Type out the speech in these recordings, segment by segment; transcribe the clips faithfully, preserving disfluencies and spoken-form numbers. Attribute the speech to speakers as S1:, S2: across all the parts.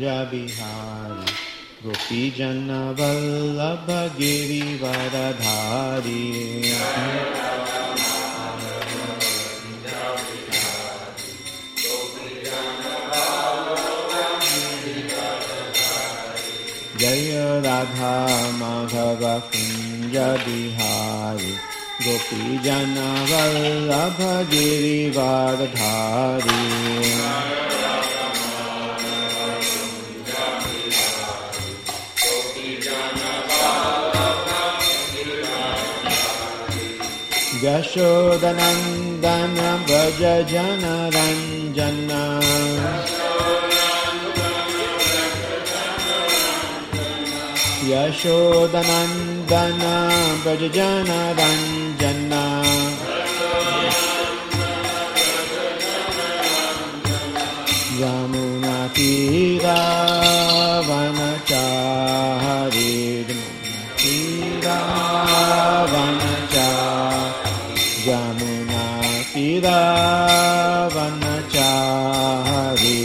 S1: Bihari Gopijana Vallabha Girivardhari Jaya Radha Madhava Kunja Bihari Gopijana Vallabha Girivardhari Yashodanandana Vraja Jana Ranjana Yashodanandana Vraja Jana Ranjana Yamuna Tira Vanachari Tira Vanachari Yamuna Tira Vanachari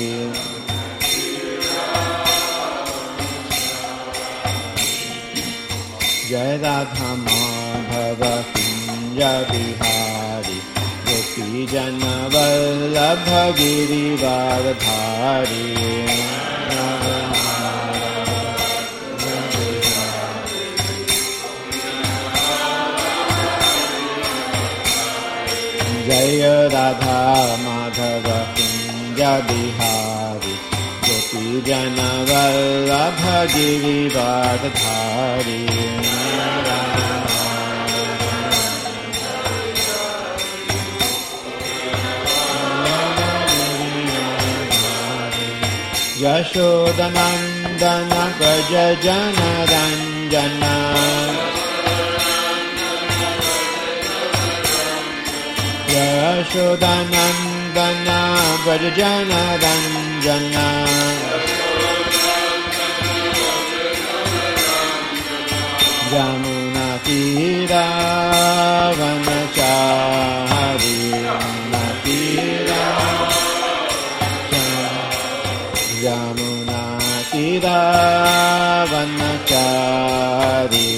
S1: Jai Radha Madhava Kunja Bihari Gopijana Vallabha Girivardhari Jaya Radha Madhava Kunja Bihari Gopijana Vallabha Girivardhari Yashodanandana Vraja Jana Ranjana Yashodanandana Vraja Jana Ranjana Yamuna Tira Vanachari Yamuna Tira Yamuna Tira Vanachari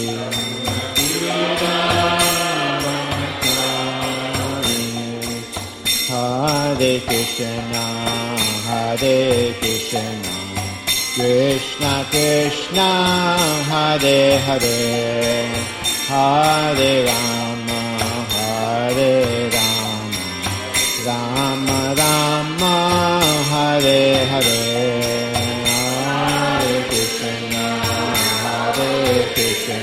S1: Hare Krishna, Hare Krishna, Krishna Krishna, Hare Hare, Hare Rama, Hare Rama, Rama Rama, Hare Hare, Hare Krishna, Hare Krishna.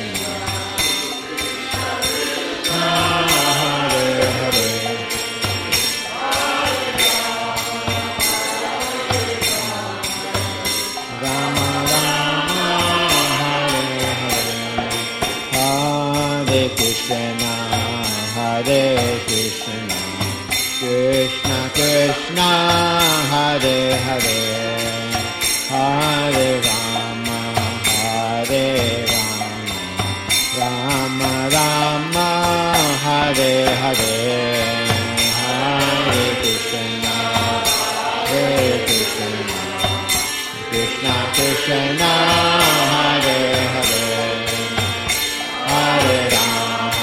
S1: Krishna, Hare Krishna, Krishna Krishna, Hare Hare, Hare Rama, Hare Rama, Rama Rama, Hare Hare, Hare Krishna, Hare Krishna, Krishna Krishna, Hare Hare, Hare Rama.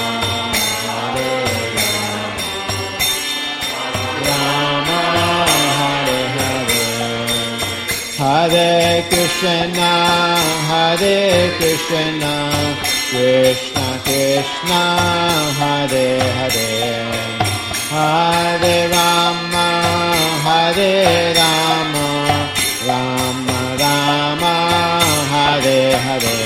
S1: Hare Krishna, Hare Krishna, Krishna Krishna, Hare Hare, Hare Rama, Hare Rama, Rama Rama, Hare Hare.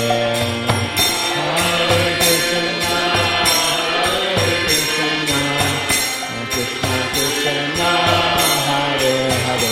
S1: Hare Krishna, Hare Krishna, Krishna Krishna, Hare Hare.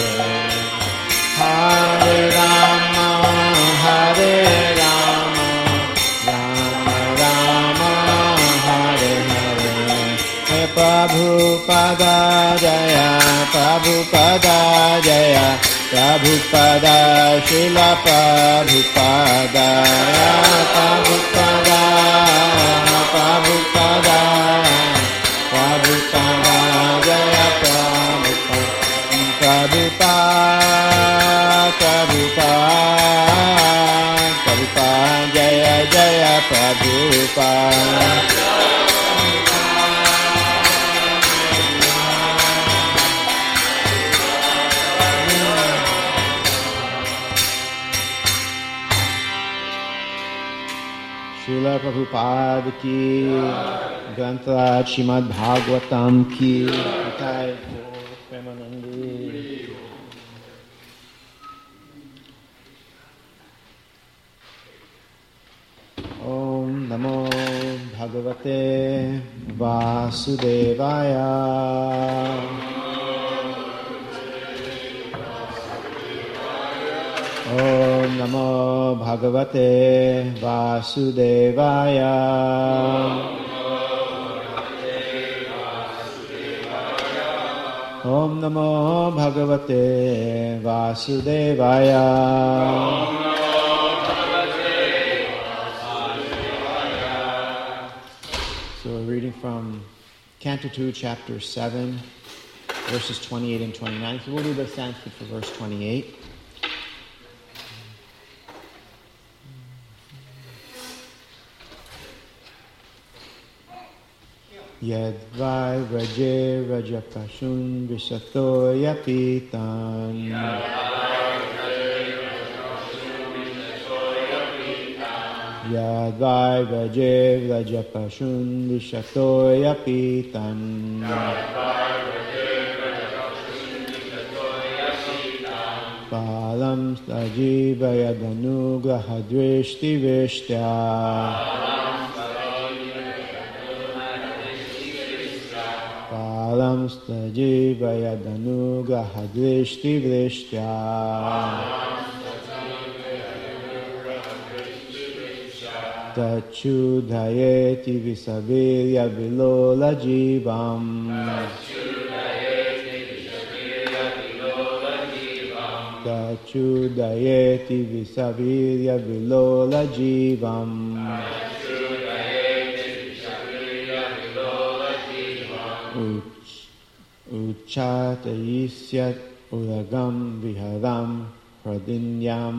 S1: Hare Rama, Hare Rama, Rama Rama, Hare Hare. Hey Prabhupada Jaya, Prabhupada Jaya, Prabhupada Srila Prabhupada, Prabhupada, Prabhupada, Prabhupada Jaya Prabhupada, Prabhupada, Prabhupada. Prabhupada. Srila Prabhupada ki, Grantaraj Srimad Bhagavatam ki, Nitai Premanandi. Om Namo Bhagavate Vasudevaya. Om Namo Bhagavate Vasudevaya. Om Namo Bhagavate Vasudevaya. So we're reading from Canto two, Chapter seven, verses twenty-eight and twenty-nine. So we'll do the Sanskrit for verse twenty-eight. Yad vai vraje rajapashun vishato yapitan. Yad vai vraje rajapashun vishato yapitan. Palam stajiva yadanu grahadrishti vishtya. Palam stajiva yadanu grahadrishti vishtya. Tachudhayeti visavirya vilola jivam. Tachudhayeti visavirya vilola jivam. Uchatayisyat uragam viharam pradinyam.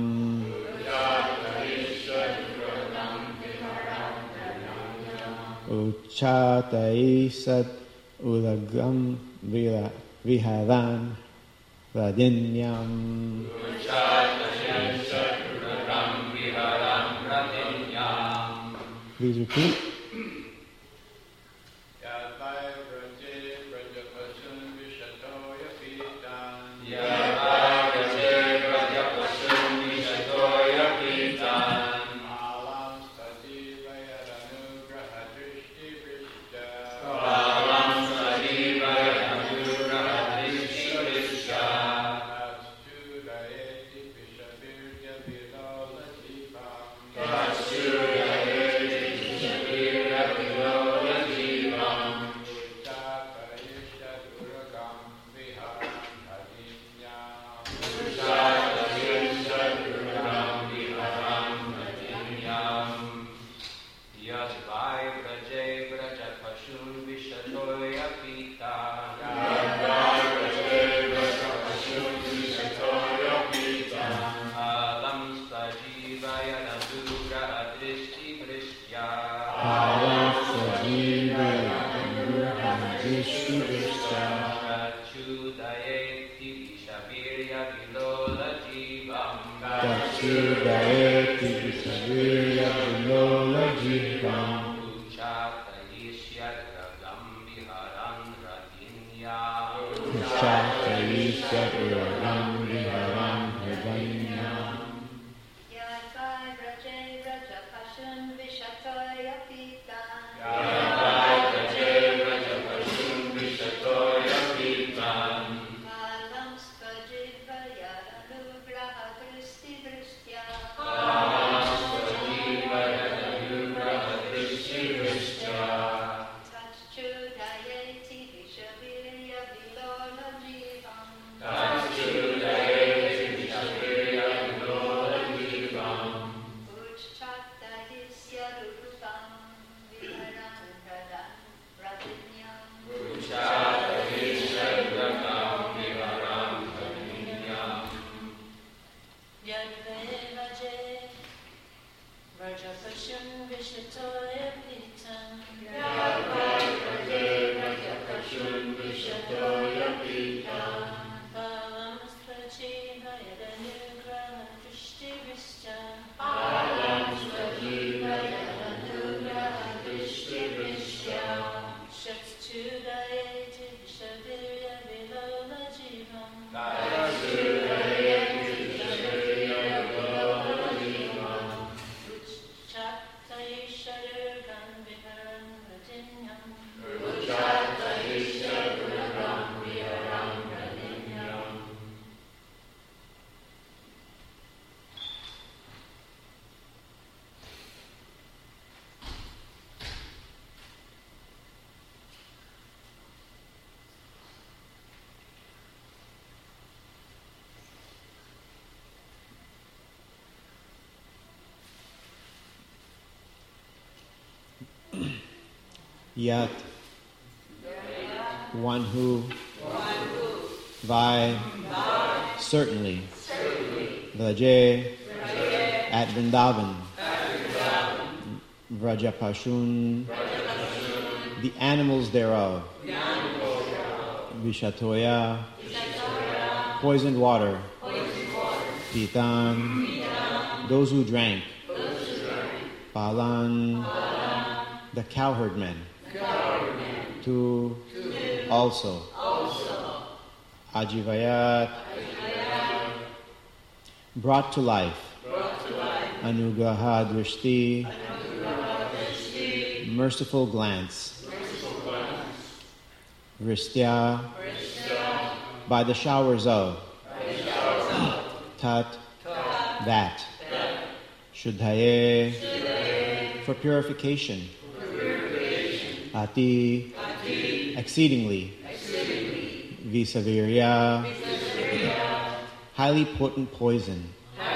S1: Uchatayisyat uragam viharam pradinyam. Please repeat.
S2: Thank you.
S1: Yat, one who, Vai, certainly, Vraje, at Vrindavan, Vrajapashun, the animals thereof, Vishatoya, poisoned water, Pitan, those who drank, Palan, the cowherd men, to also, Ajivayat, brought to life, Anugraha Drishti, merciful glance, Vristya, by the showers of, Tat, that, Shuddhaye, for purification, Ati, exceedingly, Visavirya, highly potent poison,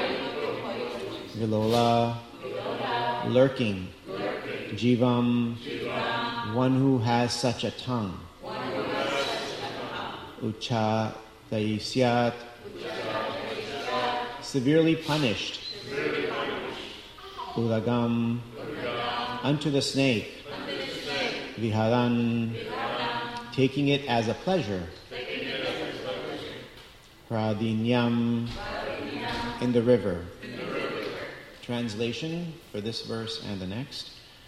S1: Vilola, lurking, Jivam, one who has such a tongue, Ucha Taisyat, severely punished, Ulagam, unto the snake, Viharan, taking it as a pleasure, Pradinyam, in the river. Translation for this verse and the next.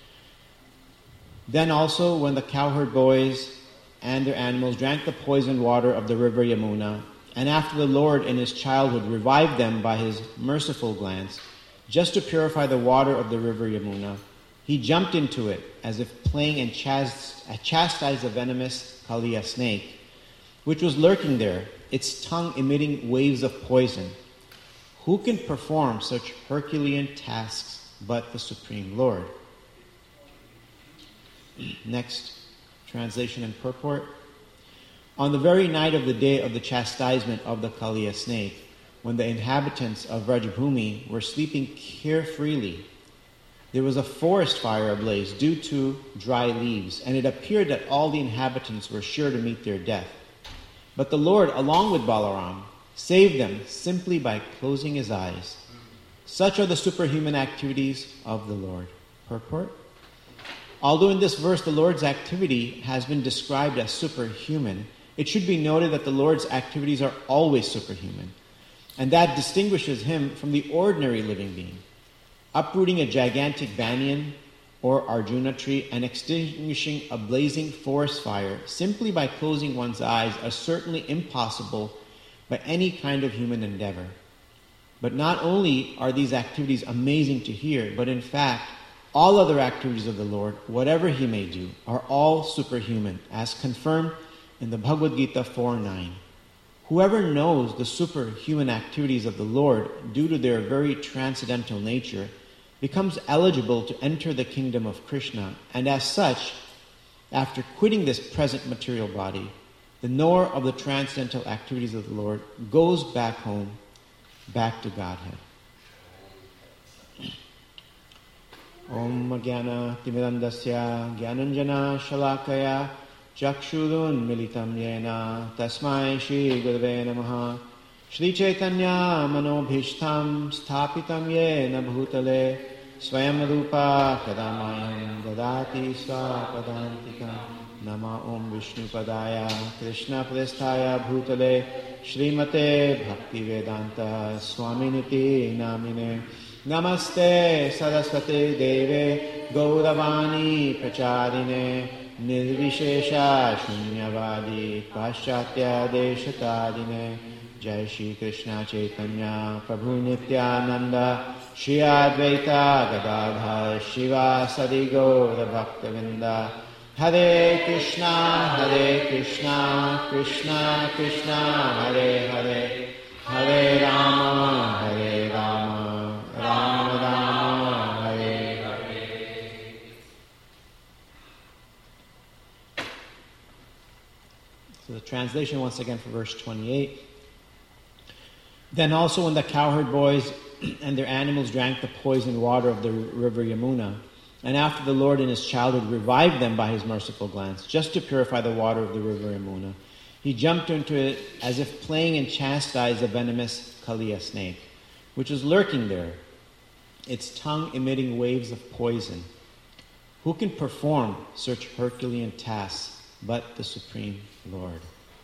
S1: Then also when the cowherd boys and their animals drank the poisoned water of the river Yamuna, and after the Lord in his childhood revived them by his merciful glance, just to purify the water of the river Yamuna, he jumped into it as if playing and chastised a venomous Kaliya snake, which was lurking there, its tongue emitting waves of poison. Who can perform such Herculean tasks but the Supreme Lord? Next, translation and purport. On the very night of the day of the chastisement of the Kaliya snake, when the inhabitants of Vrajabhumi were sleeping carefreely, there was a forest fire ablaze due to dry leaves, and it appeared that all the inhabitants were sure to meet their death. But the Lord, along with Balaram, saved them simply by closing his eyes. Such are the superhuman activities of the Lord. Purport. Although in this verse the Lord's activity has been described as superhuman, it should be noted that the Lord's activities are always superhuman, and that distinguishes him from the ordinary living being. Uprooting a gigantic banyan or Arjuna tree and extinguishing a blazing forest fire simply by closing one's eyes are certainly impossible by any kind of human endeavor. But not only are these activities amazing to hear, but in fact, all other activities of the Lord, whatever he may do, are all superhuman, as confirmed in the Bhagavad Gita four nine. Whoever knows the superhuman activities of the Lord due to their very transcendental nature becomes eligible to enter the kingdom of Krishna, and as such, after quitting this present material body, the knower of the transcendental activities of the Lord goes back home, back to Godhead. Om Jnana Timidandasya Jnananjana Shalakaya Chakshurun Militam Yena Tasmai Shri Gurave Namaha Shri Chaitanya Manobhishtam Sthapitam Yena Bhutale Swayam Rupa Kadamayam Dadati Swapadantika Nama Om Vishnupadaya Krishna Prasthaya Bhutale Srimate Bhaktivedanta Swaminiti Namine Namaste Saraswate Deve Gauravani Pracharine Nirvishesha Shunyavadi Paschatya Deshatadine Jai Shri Krishna Chaitanya Prabhu Nityananda Shri Advaita Gadadhar Shiva Sadi Gaura Bhaktavinda Hare Krishna Hare Krishna Krishna Krishna Hare Hare Hare Rama Hare Rama Rama Rama Hare Hare. So the translation once again for verse twenty-eight. Then also when the cowherd boys and their animals drank the poisoned water of the river Yamuna, and after the Lord in his childhood revived them by his merciful glance, just to purify the water of the river Yamuna, he jumped into it as if playing and chastised a venomous Kaliya snake, which was lurking there, its tongue emitting waves of poison. Who can perform such Herculean tasks but the Supreme Lord?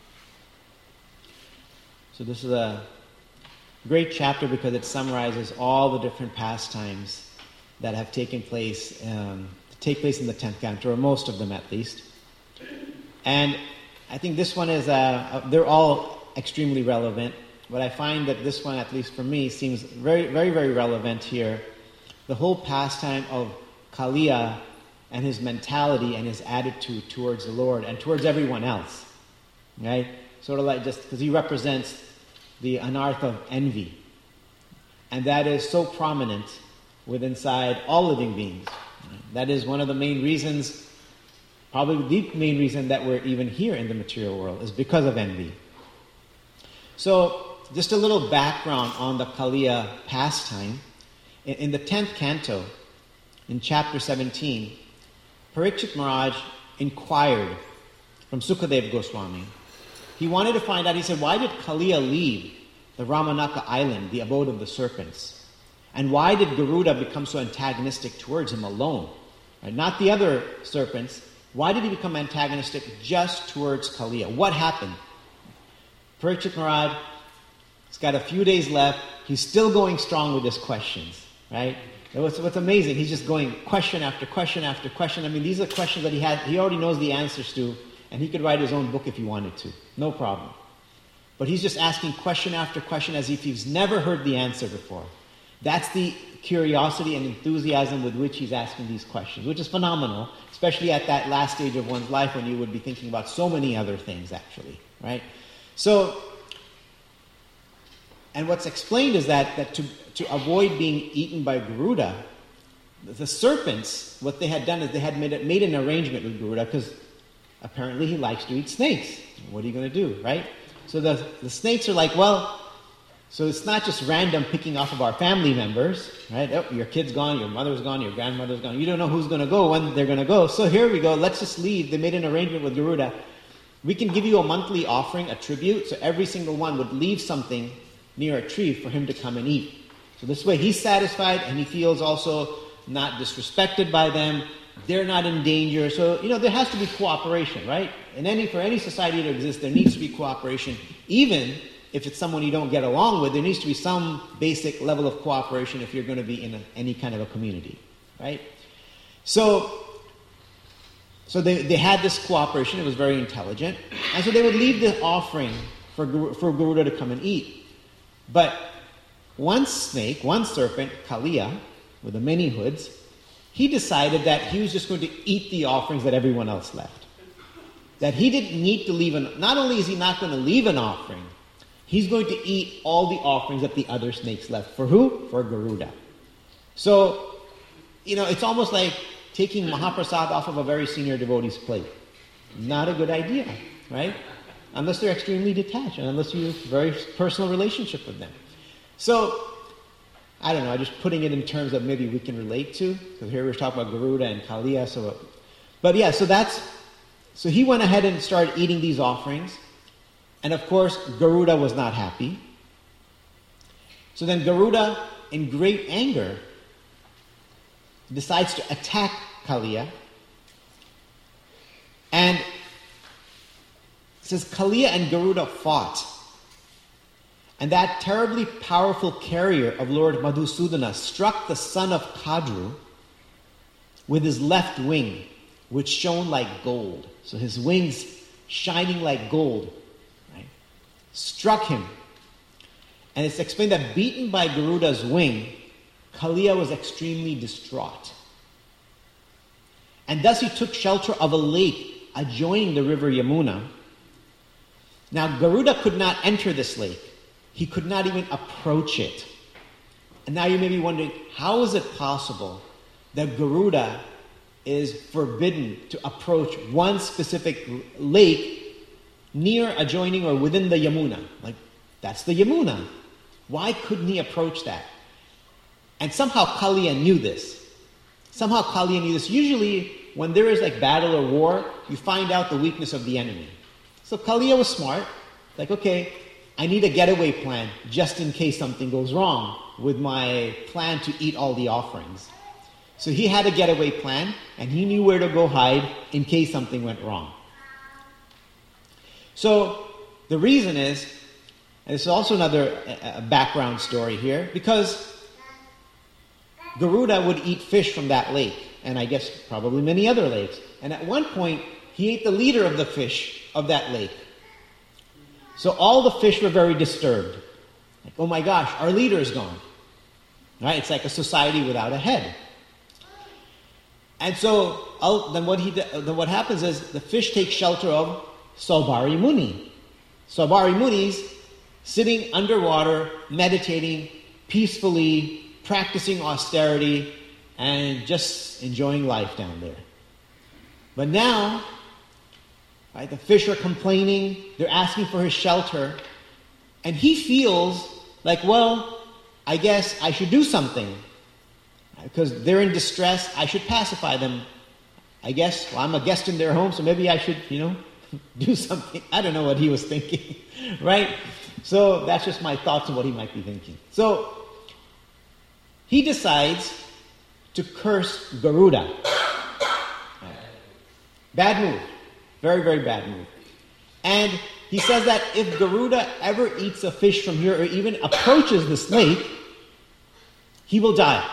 S1: So this is a great chapter because it summarizes all the different pastimes that have taken place, um, take place in the tenth canto, or most of them at least. And I think this one is, uh, they're all extremely relevant, but I find that this one, at least for me, seems very, very, very relevant here. The whole pastime of Kaliya and his mentality and his attitude towards the Lord and towards everyone else, right? Sort of like just, because he represents the anartha of envy. And that is so prominent within inside all living beings. That is one of the main reasons, probably the main reason that we're even here in the material world, is because of envy. So, just a little background on the Kaliya pastime. In, in the tenth canto, in chapter seventeen, Parikshit Maharaj inquired from Sukadeva Goswami. He wanted to find out, he said, why did Kaliya leave the Ramanaka island, the abode of the serpents? And why did Garuda become so antagonistic towards him alone? Right? Not the other serpents. Why did he become antagonistic just towards Kaliya? What happened? Parikshit Maharaj, he's got a few days left. He's still going strong with his questions, right? What's, what's amazing, he's just going question after question after question. I mean, these are questions that he had, he already knows the answers to, and he could write his own book if he wanted to. No problem. But he's just asking question after question as if he's never heard the answer before. That's the curiosity and enthusiasm with which he's asking these questions, which is phenomenal, especially at that last stage of one's life when you would be thinking about so many other things, actually, right? So, and what's explained is that, that to, to avoid being eaten by Garuda, the serpents, what they had done is they had made, made an arrangement with Garuda because apparently he likes to eat snakes. What are you going to do, right? So the, the snakes are like, well, so it's not just random picking off of our family members, right? Oh, your kid's gone, your mother's gone, your grandmother's gone. You don't know who's going to go, when they're going to go. So here we go. Let's just leave. They made an arrangement with Garuda. We can give you a monthly offering, a tribute, so every single one would leave something near a tree for him to come and eat. So this way he's satisfied and he feels also not disrespected by them. They're not in danger. So, you know, there has to be cooperation, right? In any, for any society to exist, there needs to be cooperation. Even if it's someone you don't get along with, there needs to be some basic level of cooperation if you're going to be in a, any kind of a community, right? So, so they, they had this cooperation. It was very intelligent. And so they would leave the offering for, for Garuda to come and eat. But one snake, one serpent, Kaliya, with the many hoods, he decided that he was just going to eat the offerings that everyone else left. That he didn't need to leave an, not only is he not going to leave an offering, he's going to eat all the offerings that the other snakes left. For who? For Garuda. So, you know, it's almost like taking Mahaprasad off of a very senior devotee's plate. Not a good idea, right? Unless they're extremely detached and unless you have a very personal relationship with them. So, I don't know, I'm just putting it in terms that maybe we can relate to, because here we're talking about Garuda and Kaliya. So, but yeah, so that's, so he went ahead and started eating these offerings. And of course, Garuda was not happy. So then Garuda, in great anger, decides to attack Kaliya. And says, Kaliya and Garuda fought. And that terribly powerful carrier of Lord Madhusudana struck the son of Kadru with his left wing, which shone like gold. So his wings shining like gold, right, struck him. And it's explained that beaten by Garuda's wing, Kaliya was extremely distraught. And thus he took shelter of a lake adjoining the river Yamuna. Now Garuda could not enter this lake. He could not even approach it. And now you may be wondering, how is it possible that Garuda is forbidden to approach one specific lake near, adjoining, or within the Yamuna? Like, that's the Yamuna. Why couldn't he approach that? And somehow Kaliya knew this. Somehow Kaliya knew this. Usually, when there is like battle or war, you find out the weakness of the enemy. So Kaliya was smart. Like, okay, I need a getaway plan just in case something goes wrong with my plan to eat all the offerings. So he had a getaway plan, and he knew where to go hide in case something went wrong. So the reason is, and it's also another uh, background story here, because Garuda would eat fish from that lake, and I guess probably many other lakes. And at one point, he ate the leader of the fish of that lake. So all the fish were very disturbed. Like, oh my gosh, our leader is gone. Right? It's like a society without a head. And so I'll, then what he then what happens is the fish take shelter of Saubhari Muni. Saubhari Muni's sitting underwater, meditating, peacefully, practicing austerity, and just enjoying life down there. But now, right, the fish are complaining, they're asking for his shelter, and he feels like, well, I guess I should do something. Because they're in distress, I should pacify them. I guess, well, I'm a guest in their home, so maybe I should, you know, do something. I don't know what he was thinking, right? So that's just my thoughts on what he might be thinking. So he decides to curse Garuda. Bad move. Very, very bad move. And he says that if Garuda ever eats a fish from here or even approaches this lake, he will die.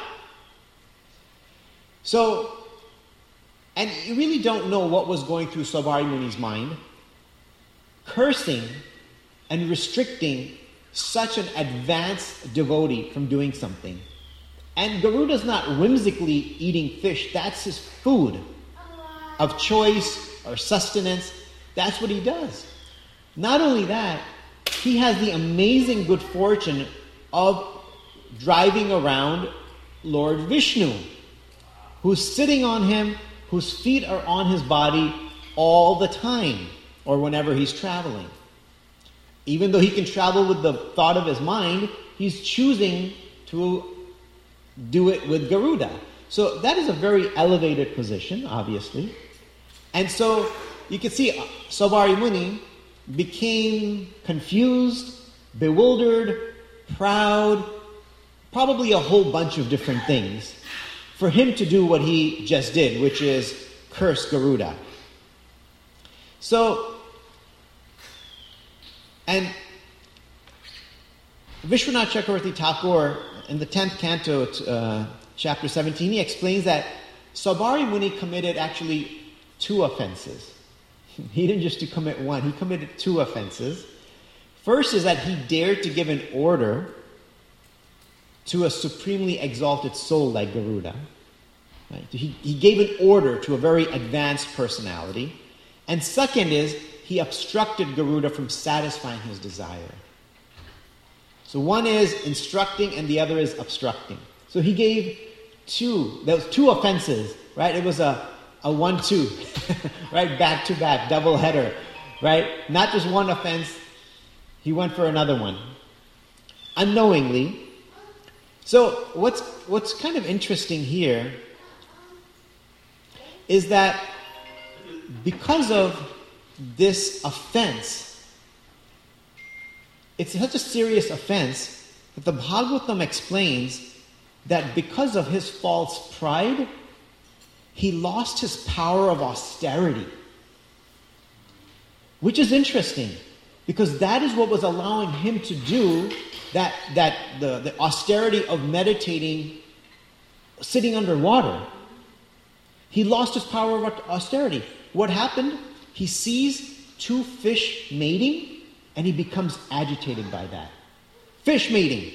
S1: So, and you really don't know what was going through Saubhari Muni's mind, cursing and restricting such an advanced devotee from doing something. And Garuda's not whimsically eating fish. That's his food of choice or sustenance. That's what he does. Not only that, he has the amazing good fortune of driving around Lord Vishnu, who's sitting on him, whose feet are on his body all the time, or whenever he's traveling. Even though he can travel with the thought of his mind, he's choosing to do it with Garuda. So that is a very elevated position, obviously. And so you can see Saubhari Muni became confused, bewildered, proud, probably a whole bunch of different things, for him to do what he just did, which is curse Garuda. So, and Vishwanath Chakravarti Thakur, in the tenth canto, uh, chapter seventeen, he explains that Saubhari Muni committed actually two offenses. He didn't just commit one, he committed two offenses. First is that he dared to give an order to a supremely exalted soul like Garuda. Right? He, he gave an order to a very advanced personality. And second is, he obstructed Garuda from satisfying his desire. So one is instructing and the other is obstructing. So he gave two, there was two offenses, right? It was a, a one-two, right? Back-to-back, double header, right? Not just one offense, he went for another one. Unknowingly. So what's what's kind of interesting here is that because of this offense, it's such a serious offense that the Bhagavatam explains that because of his false pride, he lost his power of austerity, which is interesting because that is what was allowing him to do that, that the, the austerity of meditating sitting underwater. He lost his power of austerity. What happened? He sees two fish mating and he becomes agitated by that. Fish mating.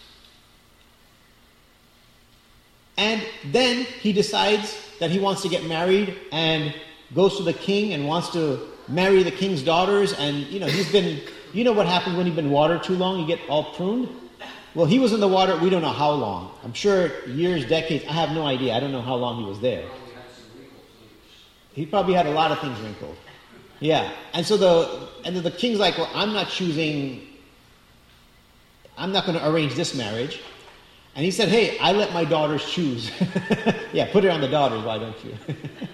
S1: And then he decides that he wants to get married and goes to the king and wants to marry the king's daughters. And, you know, he's been, you know what happens when you've been watered too long? You get all pruned. Well, he was in the water, we don't know how long. I'm sure years, decades, I have no idea. I don't know how long he was there. He probably had a lot of things wrinkled. Yeah. And so the, and the king's like, well, I'm not choosing, I'm not going to arrange this marriage. And he said, hey, I let my daughters choose. Yeah, put it on the daughters, why don't you?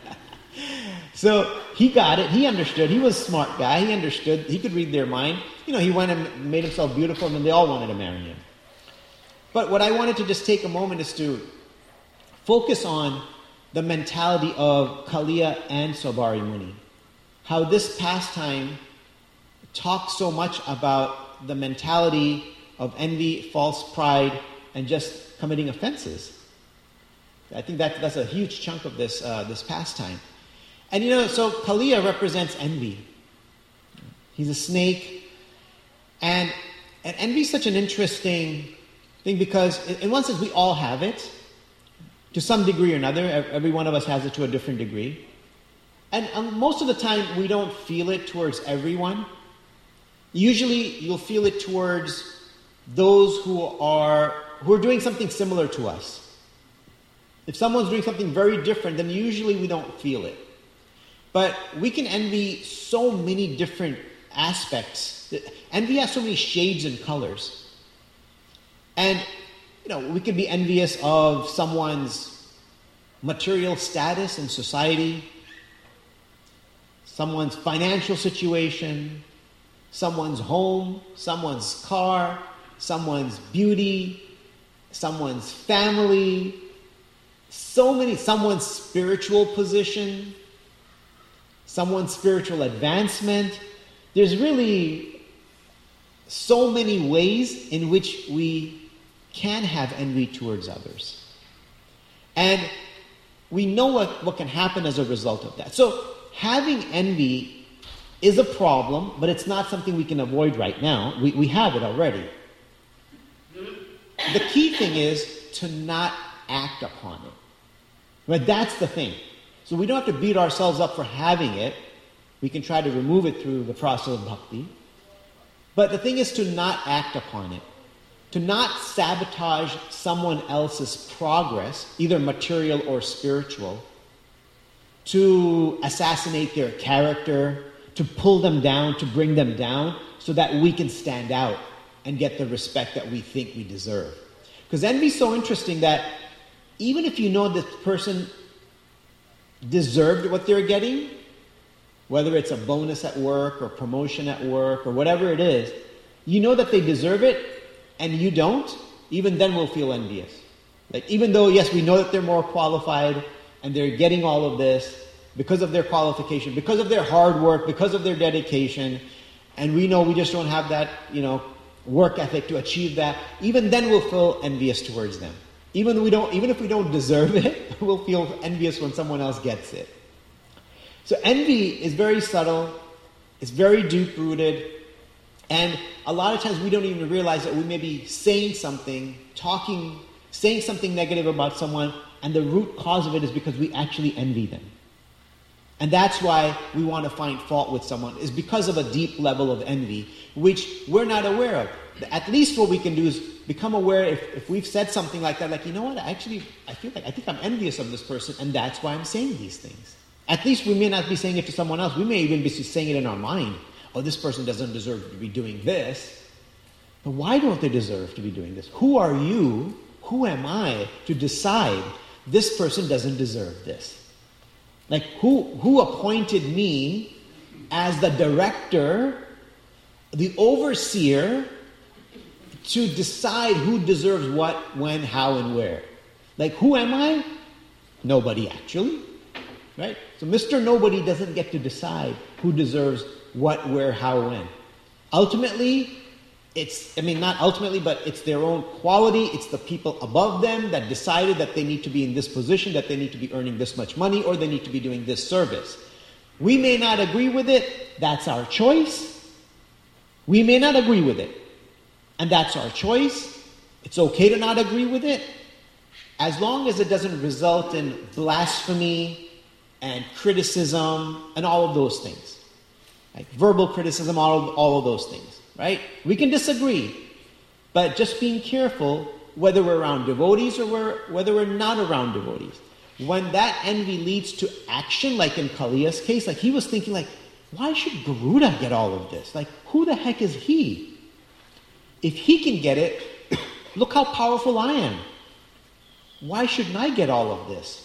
S1: So he got it. He understood. He was a smart guy. He understood. He could read their mind. You know, he went and made himself beautiful, and then they all wanted to marry him. But what I wanted to just take a moment is to focus on the mentality of Kalia and Saubhari Muni. How this pastime talks so much about the mentality of envy, false pride, and just committing offenses. I think that that's a huge chunk of this uh, this pastime. And you know, so Kalia represents envy. He's a snake. And, and envy is such an interesting thing because in one sense we all have it. To some degree or another. Every one of us has it to a different degree. And um, most of the time we don't feel it towards everyone. Usually you'll feel it towards those who are who are doing something similar to us. If someone's doing something very different, then usually we don't feel it. But we can envy so many different aspects. Envy has so many shades and colors. And, you know, we could be envious of someone's material status in society, someone's financial situation, someone's home, someone's car, someone's beauty, someone's family, so many, someone's spiritual position, someone's spiritual advancement. There's really so many ways in which we can have envy towards others. And we know what, what can happen as a result of that. So having envy is a problem, but it's not something we can avoid right now. We, we have it already. The key thing is to not act upon it. But that's the thing. So we don't have to beat ourselves up for having it. We can try to remove it through the process of bhakti. But the thing is to not act upon it. To not sabotage someone else's progress, either material or spiritual. To assassinate their character. To pull them down, to bring them down, so that we can stand out and get the respect that we think we deserve. Because envy is so interesting that even if you know this person deserved what they're getting, whether it's a bonus at work or promotion at work or whatever it is, you know that they deserve it and you don't, even then we'll feel envious. Like even though, yes, we know that they're more qualified and they're getting all of this because of their qualification, because of their hard work, because of their dedication, and we know we just don't have that, you know, work ethic to achieve that, even then we'll feel envious towards them. Even we don't, even if we don't deserve it, we'll feel envious when someone else gets it. So envy is very subtle, it's very deep-rooted, and a lot of times we don't even realize that we may be saying something, talking, saying something negative about someone, and the root cause of it is because we actually envy them. And that's why we want to find fault with someone, is because of a deep level of envy, which we're not aware of. At least what we can do is become aware if, if we've said something like that, like, you know what, I actually, I feel like, I think I'm envious of this person, and that's why I'm saying these things. At least we may not be saying it to someone else. We may even be saying it in our mind. Oh, this person doesn't deserve to be doing this. But why don't they deserve to be doing this? Who are you? Who am I to decide this person doesn't deserve this? Like, who who appointed me as the director, the overseer, to decide who deserves what, when, how, and where? Like, who am I? Nobody, actually. Right? So Mister Nobody doesn't get to decide who deserves what, where, how, when. Ultimately, it's, I mean, not ultimately, but it's their own quality. It's the people above them that decided that they need to be in this position, that they need to be earning this much money, or they need to be doing this service. We may not agree with it. That's our choice. We may not agree with it. And that's our choice. It's okay to not agree with it, as long as it doesn't result in blasphemy and criticism and all of those things. Like verbal criticism, all of, all of those things, right? We can disagree, but just being careful whether we're around devotees or we're, whether we're not around devotees. When that envy leads to action, like in Kaliya's case, like he was thinking like, why should Garuda get all of this? Like, who the heck is he? If he can get it, look how powerful I am. Why shouldn't I get all of this?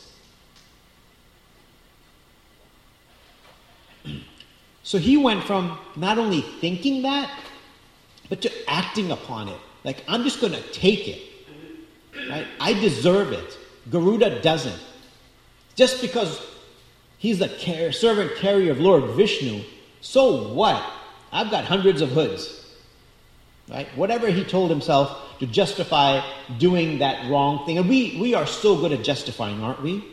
S1: So he went from not only thinking that, but to acting upon it. Like, I'm just going to take it. Right? I deserve it. Garuda doesn't. Just because he's the car- servant carrier of Lord Vishnu, so what? I've got hundreds of hoods. Right? Whatever he told himself to justify doing that wrong thing. And we, we are so good at justifying, aren't we?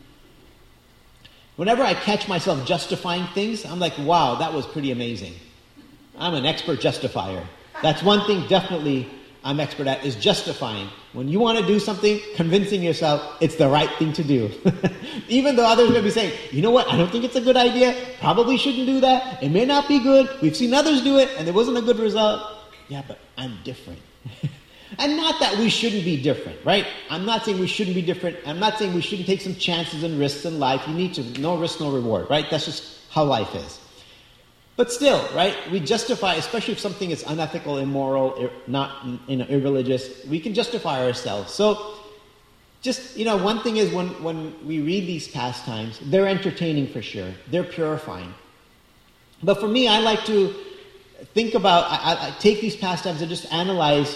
S1: Whenever I catch myself justifying things, I'm like, wow, that was pretty amazing. I'm an expert justifier. That's one thing definitely I'm expert at, is justifying. When you want to do something, convincing yourself it's the right thing to do. Even though others may be saying, you know what, I don't think it's a good idea, probably shouldn't do that, it may not be good, we've seen others do it and there wasn't a good result. Yeah, but I'm different. And not that we shouldn't be different, right? I'm not saying we shouldn't be different. I'm not saying we shouldn't take some chances and risks in life. You need to, no risk, no reward, right? That's just how life is. But still, right, we justify, especially if something is unethical, immoral, not, you know, irreligious, we can justify ourselves. So, just, you know, one thing is when, when we read these pastimes, they're entertaining for sure. They're purifying. But for me, I like to think about, I, I take these pastimes and just analyze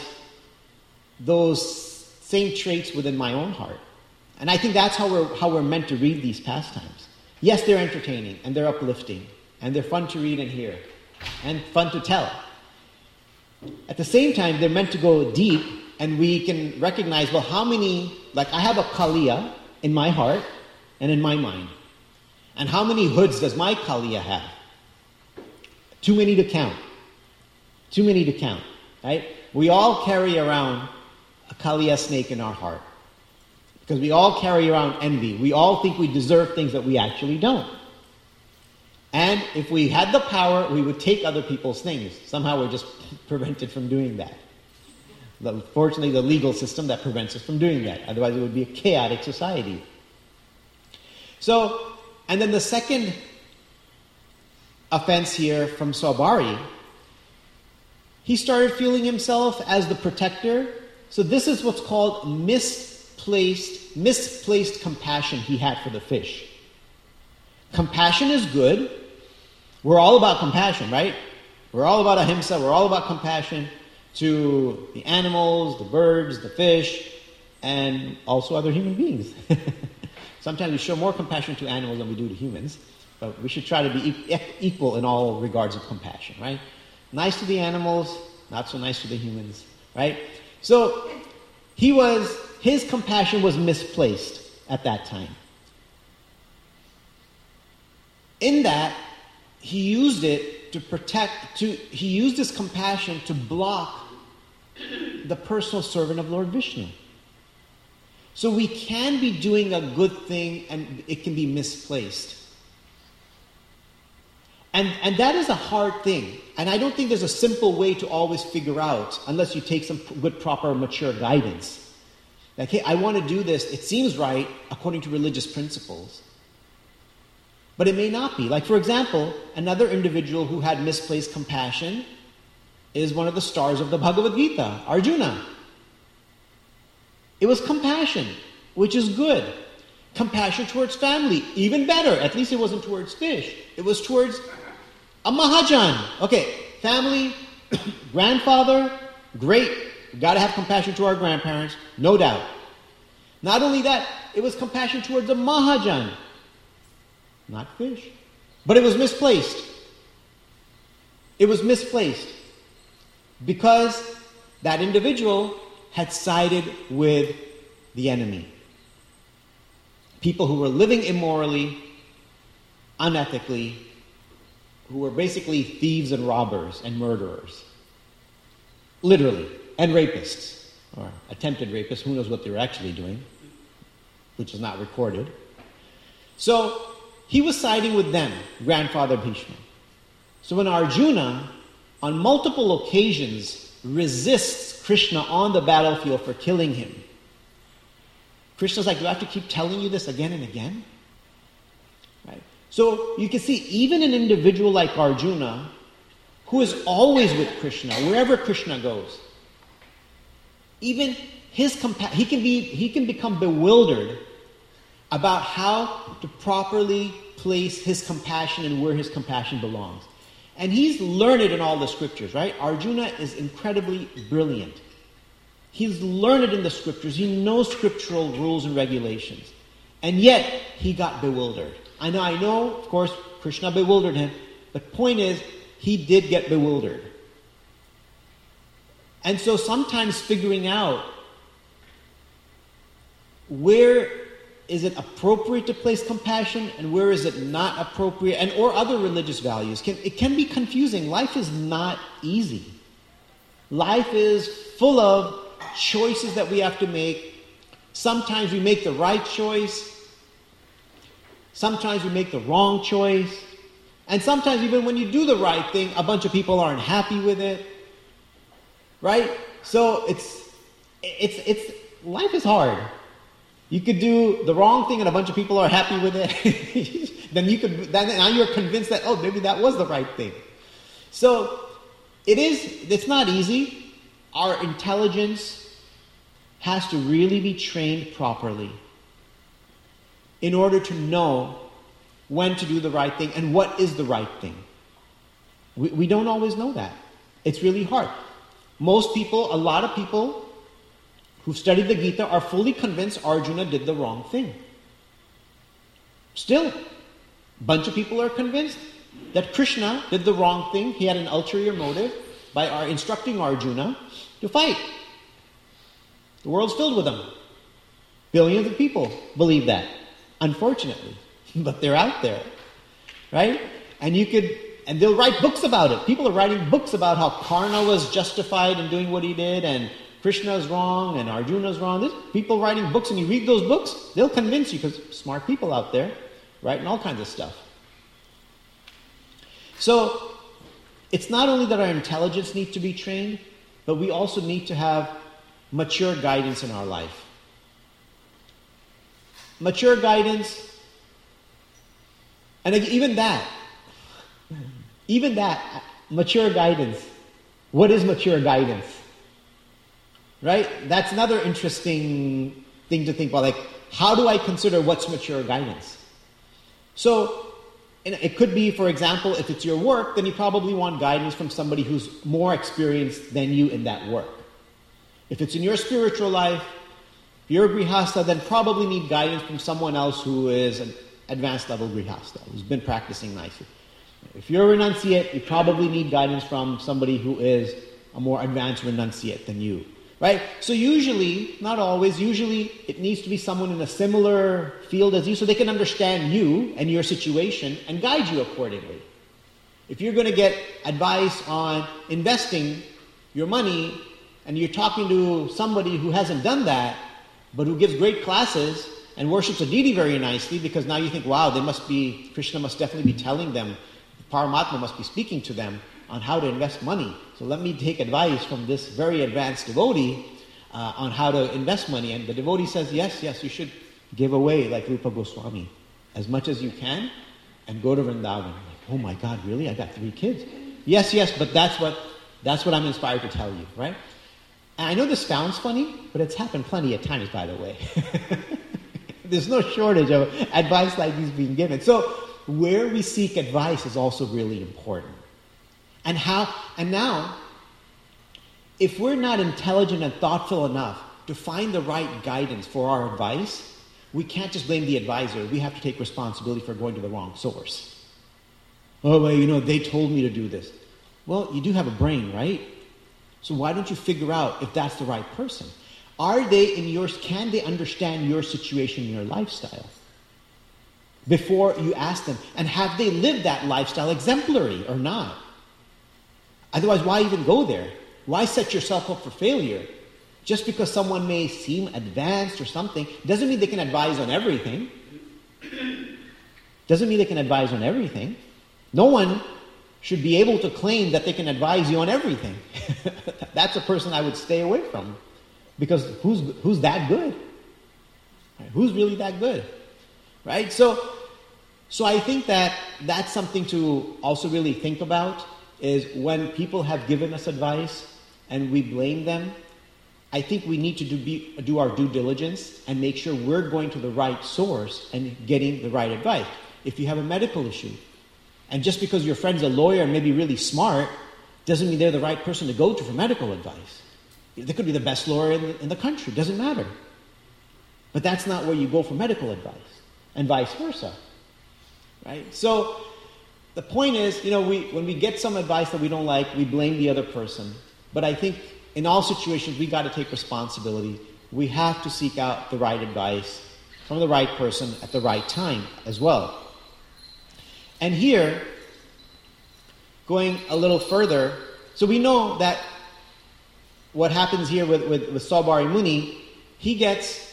S1: those same traits within my own heart. And I think that's how we're, how we're meant to read these pastimes. Yes, they're entertaining and they're uplifting and they're fun to read and hear and fun to tell. At the same time, they're meant to go deep, and we can recognize, well, how many, like I have a Kaliya in my heart and in my mind. And how many hoods does my Kaliya have? Too many to count. Too many to count, right? We all carry around a Kaliya snake in our heart. Because we all carry around envy. We all think we deserve things that we actually don't. And if we had the power, we would take other people's things. Somehow we're just prevented from doing that. Fortunately, the legal system that prevents us from doing that. Otherwise, it would be a chaotic society. So, and then the second offense here from Saubhari, he started feeling himself as the protector. So this is what's called misplaced, misplaced compassion he had for the fish. Compassion is good. We're all about compassion, right? We're all about ahimsa. We're all about compassion to the animals, the birds, the fish, and also other human beings. Sometimes we show more compassion to animals than we do to humans, but we should try to be e- equal in all regards of compassion, right? Nice to the animals, not so nice to the humans, right? So he was, his compassion was misplaced at that time. In that, he used it to protect, to he used his compassion to block the personal servant of Lord Vishnu. So we can be doing a good thing and it can be misplaced. And, and that is a hard thing. And I don't think there's a simple way to always figure out unless you take some good, proper, mature guidance. Like, hey, I want to do this. It seems right according to religious principles. But it may not be. Like, for example, another individual who had misplaced compassion is one of the stars of the Bhagavad Gita, Arjuna. It was compassion, which is good. Compassion towards family, even better. At least it wasn't towards fish. It was towards a Mahajan. Okay, family, grandfather, great. We've got to have compassion to our grandparents, no doubt. Not only that, it was compassion towards a Mahajan. Not fish. But it was misplaced. It was misplaced because that individual had sided with the enemy. People who were living immorally, unethically, who were basically thieves and robbers and murderers. Literally. And rapists. Or attempted rapists. Who knows what they were actually doing. Which is not recorded. So, he was siding with them, grandfather Bhishma. So when Arjuna, on multiple occasions, resists Krishna on the battlefield for killing him, Krishna's like, do I have to keep telling you this again and again? Right? So you can see, even an individual like Arjuna, who is always with Krishna, wherever Krishna goes, even his compa- he can be he can become bewildered about how to properly place his compassion and where his compassion belongs. And he's learned in all the scriptures, right? Arjuna is incredibly brilliant. He's learned in the scriptures. He knows scriptural rules and regulations. And yet, he got bewildered. I know, I know, of course, Krishna bewildered him. But point is, he did get bewildered. And so sometimes figuring out where is it appropriate to place compassion and where is it not appropriate, and or other religious values, can, it can be confusing. Life is not easy. Life is full of choices that we have to make. Sometimes we make the right choice. Sometimes we make the wrong choice. And sometimes even when you do the right thing, a bunch of people aren't happy with it. Right? So it's it's it's life is hard. You could do the wrong thing and a bunch of people are happy with it. then you could then now you're convinced that, oh, maybe that was the right thing. So it is it's not easy. Our intelligence has to really be trained properly in order to know when to do the right thing and what is the right thing. We, we don't always know that. It's really hard. Most people, a lot of people who've studied the Gita are fully convinced Arjuna did the wrong thing. Still, a bunch of people are convinced that Krishna did the wrong thing. He had an ulterior motive by our instructing Arjuna to fight. The world's filled with them. Billions of people believe that, unfortunately. But they're out there, right? And you could, and they'll write books about it. People are writing books about how Karna was justified in doing what he did, and Krishna's wrong, and Arjuna's wrong. There's people writing books, and you read those books, they'll convince you, because smart people out there writing all kinds of stuff. So, it's not only that our intelligence needs to be trained, but we also need to have mature guidance in our life. Mature guidance, and even that, even that, mature guidance. What is mature guidance? Right? That's another interesting thing to think about. Like, how do I consider what's mature guidance? So, it could be, for example, if it's your work, then you probably want guidance from somebody who's more experienced than you in that work. If it's in your spiritual life, if you're a grihastha, then probably need guidance from someone else who is an advanced level grihastha, who's been practicing nicely. If you're a renunciate, you probably need guidance from somebody who is a more advanced renunciate than you. Right? So usually, not always, usually it needs to be someone in a similar field as you so they can understand you and your situation and guide you accordingly. If you're going to get advice on investing your money and you're talking to somebody who hasn't done that, but who gives great classes and worships a deity very nicely, because now you think, wow, they must be, Krishna must definitely be telling them, Paramatma must be speaking to them on how to invest money. So let me take advice from this very advanced devotee uh, on how to invest money. And the devotee says, yes, yes, you should give away, like Rupa Goswami, as much as you can and go to Vrindavan. Like, oh my God, really? I got three kids. Yes, yes, but that's what that's what I'm inspired to tell you, right? And I know this sounds funny, but it's happened plenty of times, by the way. There's no shortage of advice like this being given. So where we seek advice is also really important. And how, and now, if we're not intelligent and thoughtful enough to find the right guidance for our advice, we can't just blame the advisor. We have to take responsibility for going to the wrong source. Oh, well, you know, they told me to do this. Well, you do have a brain, right? So why don't you figure out if that's the right person? Are they in yours? Can they understand your situation, your lifestyle? Before you ask them, and have they lived that lifestyle exemplary or not? Otherwise, why even go there? Why set yourself up for failure? Just because someone may seem advanced or something doesn't mean they can advise on everything. Doesn't mean they can advise on everything. No one should be able to claim that they can advise you on everything. That's a person I would stay away from. Because who's who's that good? Right? Who's really that good? Right? So, so I think that that's something to also really think about, is when people have given us advice and we blame them, I think we need to do, be, do our due diligence and make sure we're going to the right source and getting the right advice. If you have a medical issue, and just because your friend's a lawyer and maybe really smart, doesn't mean they're the right person to go to for medical advice. They could be the best lawyer in the, in the country, doesn't matter. But that's not where you go for medical advice, and vice versa. Right? So the point is, you know, we when we get some advice that we don't like, we blame the other person. But I think in all situations, we got to take responsibility. We have to seek out the right advice from the right person at the right time as well. And here, going a little further, so we know that what happens here with, with, with Saubhari Muni, he gets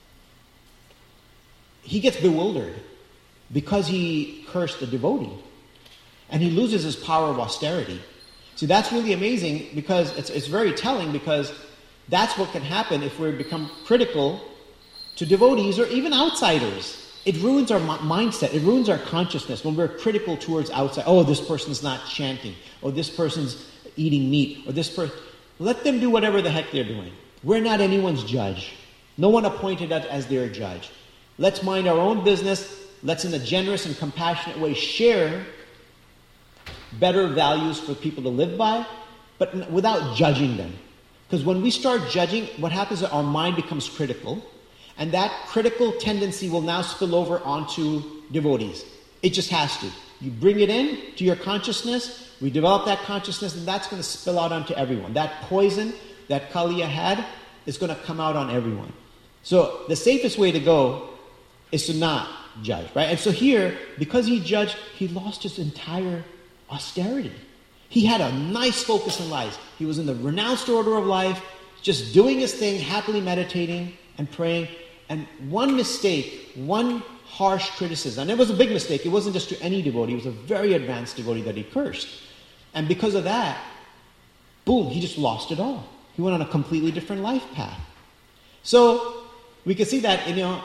S1: he gets bewildered because he cursed the devotee. And he loses his power of austerity. See, that's really amazing because it's, it's very telling, because that's what can happen if we become critical to devotees or even outsiders. It ruins our mindset. It ruins our consciousness when we're critical towards outside. Oh, this person's not chanting. Oh, this person's eating meat. Or this person... Let them do whatever the heck they're doing. We're not anyone's judge. No one appointed us as their judge. Let's mind our own business. Let's, in a generous and compassionate way, share better values for people to live by, but without judging them. Because when we start judging, what happens is our mind becomes critical, and that critical tendency will now spill over onto devotees. It just has to. You bring it in to your consciousness, we develop that consciousness, and that's going to spill out onto everyone. That poison that Kaliya had is going to come out on everyone. So the safest way to go is to not judge, right? And so here, because he judged, he lost his entire austerity. He had a nice focus in life. He was in the renounced order of life, just doing his thing, happily meditating and praying. And one mistake, one harsh criticism, and it was a big mistake. It wasn't just to any devotee. It was a very advanced devotee that he cursed. And because of that, boom, he just lost it all. He went on a completely different life path. So we can see that, you know,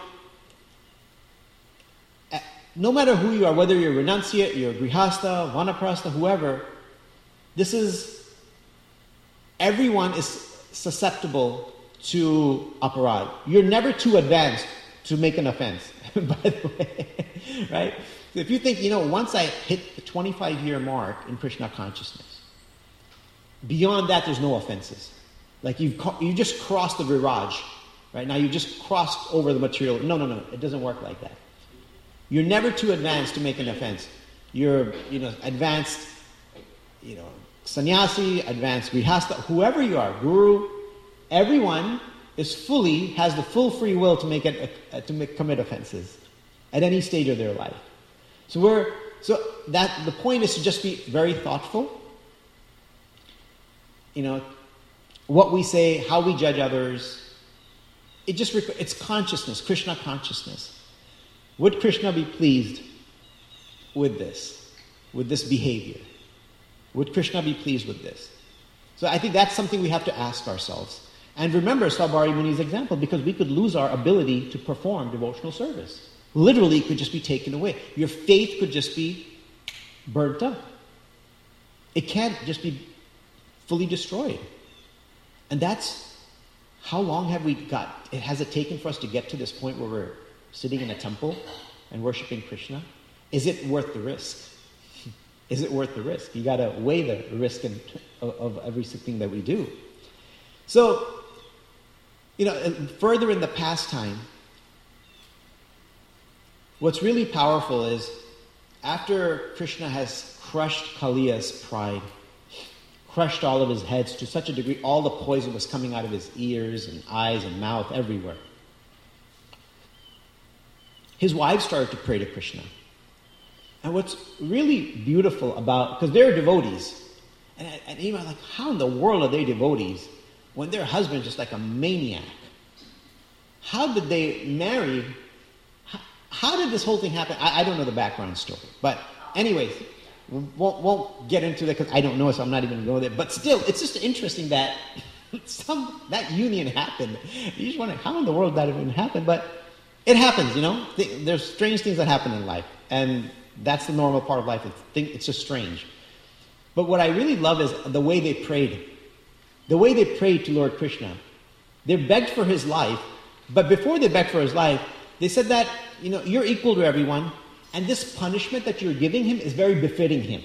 S1: no matter who you are, whether you're a renunciate, you're a grihasta, vanaprastha, whoever, this is, everyone is susceptible to aparad. You're never too advanced to make an offense, by the way, right? So if you think, you know, once I hit the twenty-five year mark in Krishna consciousness, beyond that there's no offenses. Like you've you just crossed the viraj, right? Now you just crossed over the material. No, no, no, it doesn't work like that. You're never too advanced to make an offense. You're, you know, advanced, you know, sannyasi, advanced grihasta, whoever you are, guru, everyone is fully, has the full free will to make it, uh, to make, commit offenses at any stage of their life. So we're, so that, the point is to just be very thoughtful. You know, what we say, how we judge others, it just, it's consciousness, Krishna consciousness. Would Krishna be pleased with this, with this behavior? Would Krishna be pleased with this? So I think that's something we have to ask ourselves. And remember Saubhari Muni's example, because we could lose our ability to perform devotional service. Literally, it could just be taken away. Your faith could just be burnt up. It can't just be fully destroyed. And that's, how long have we got, has it taken for us to get to this point where we're sitting in a temple and worshiping Krishna? Is it worth the risk? Is it worth the risk? You got to weigh the risk in, of, of everything that we do. So, you know, further in the pastime, what's really powerful is after Krishna has crushed Kaliya's pride, crushed all of his heads to such a degree, all the poison was coming out of his ears and eyes and mouth, everywhere. His wives started to pray to Krishna. And what's really beautiful about, because they're devotees, and, and even like, how in the world are they devotees when their husband's just like a maniac? How did they marry? How, how did this whole thing happen? I, I don't know the background story. But anyways, we won't, won't get into that because I don't know, so I'm not even going to go there. But still, it's just interesting that some that union happened. You just wonder, how in the world that even happened? But it happens, you know. There's strange things that happen in life. And that's the normal part of life. It's just strange. But what I really love is the way they prayed. The way they prayed to Lord Krishna. They begged for his life. But before they begged for his life, they said that, you know, you're equal to everyone. And this punishment that you're giving him is very befitting him.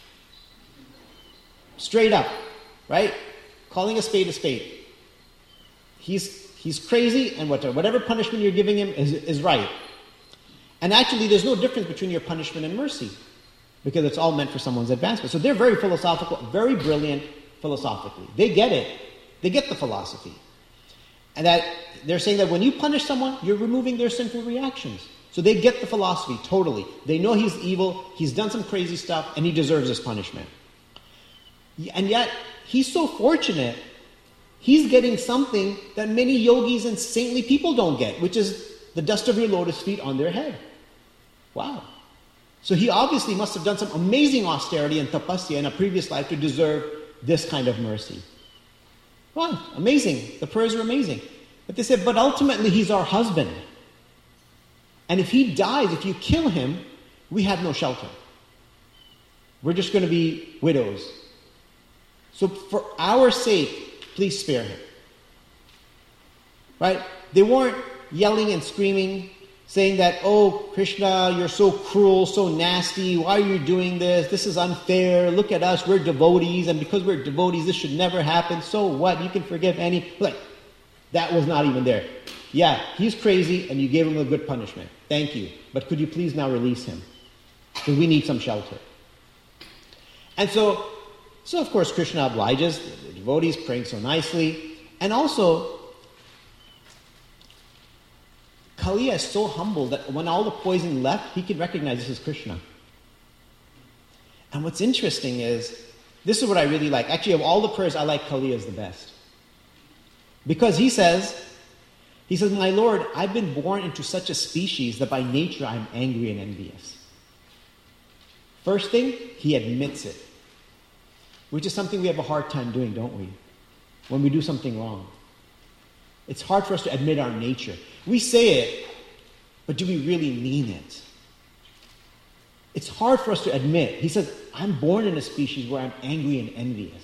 S1: Straight up. Right? Calling a spade a spade. He's he's crazy, and whatever, whatever punishment you're giving him is, is right. And actually, there's no difference between your punishment and mercy, because it's all meant for someone's advancement. So they're very philosophical, very brilliant philosophically. They get it. They get the philosophy. And that they're saying that when you punish someone, you're removing their sinful reactions. So they get the philosophy totally. They know he's evil, he's done some crazy stuff, and he deserves his punishment. And yet, he's so fortunate. He's getting something that many yogis and saintly people don't get, which is the dust of your lotus feet on their head. Wow. So he obviously must have done some amazing austerity and tapasya in a previous life to deserve this kind of mercy. Wow, amazing. The prayers are amazing. But they said, but ultimately he's our husband. And if he dies, if you kill him, we have no shelter. We're just going to be widows. So for our sake, please spare him. Right? They weren't yelling and screaming, saying that, oh, Krishna, you're so cruel, so nasty. Why are you doing this? This is unfair. Look at us. We're devotees. And because we're devotees, this should never happen. So what? You can forgive any. Like, that was not even there. Yeah, he's crazy and you gave him a good punishment. Thank you. But could you please now release him? Because we need some shelter. And so, so of course, Krishna obliges. The devotees praying so nicely. And also, Kaliya is so humble that when all the poison left, he could recognize this is Krishna. And what's interesting is, this is what I really like. Actually, of all the prayers, I like Kaliya's the best. Because he says, he says, my Lord, I've been born into such a species that by nature I'm angry and envious. First thing, he admits it. Which is something we have a hard time doing, don't we? When we do something wrong. It's hard for us to admit our nature. We say it, but do we really mean it? It's hard for us to admit. He says, I'm born in a species where I'm angry and envious.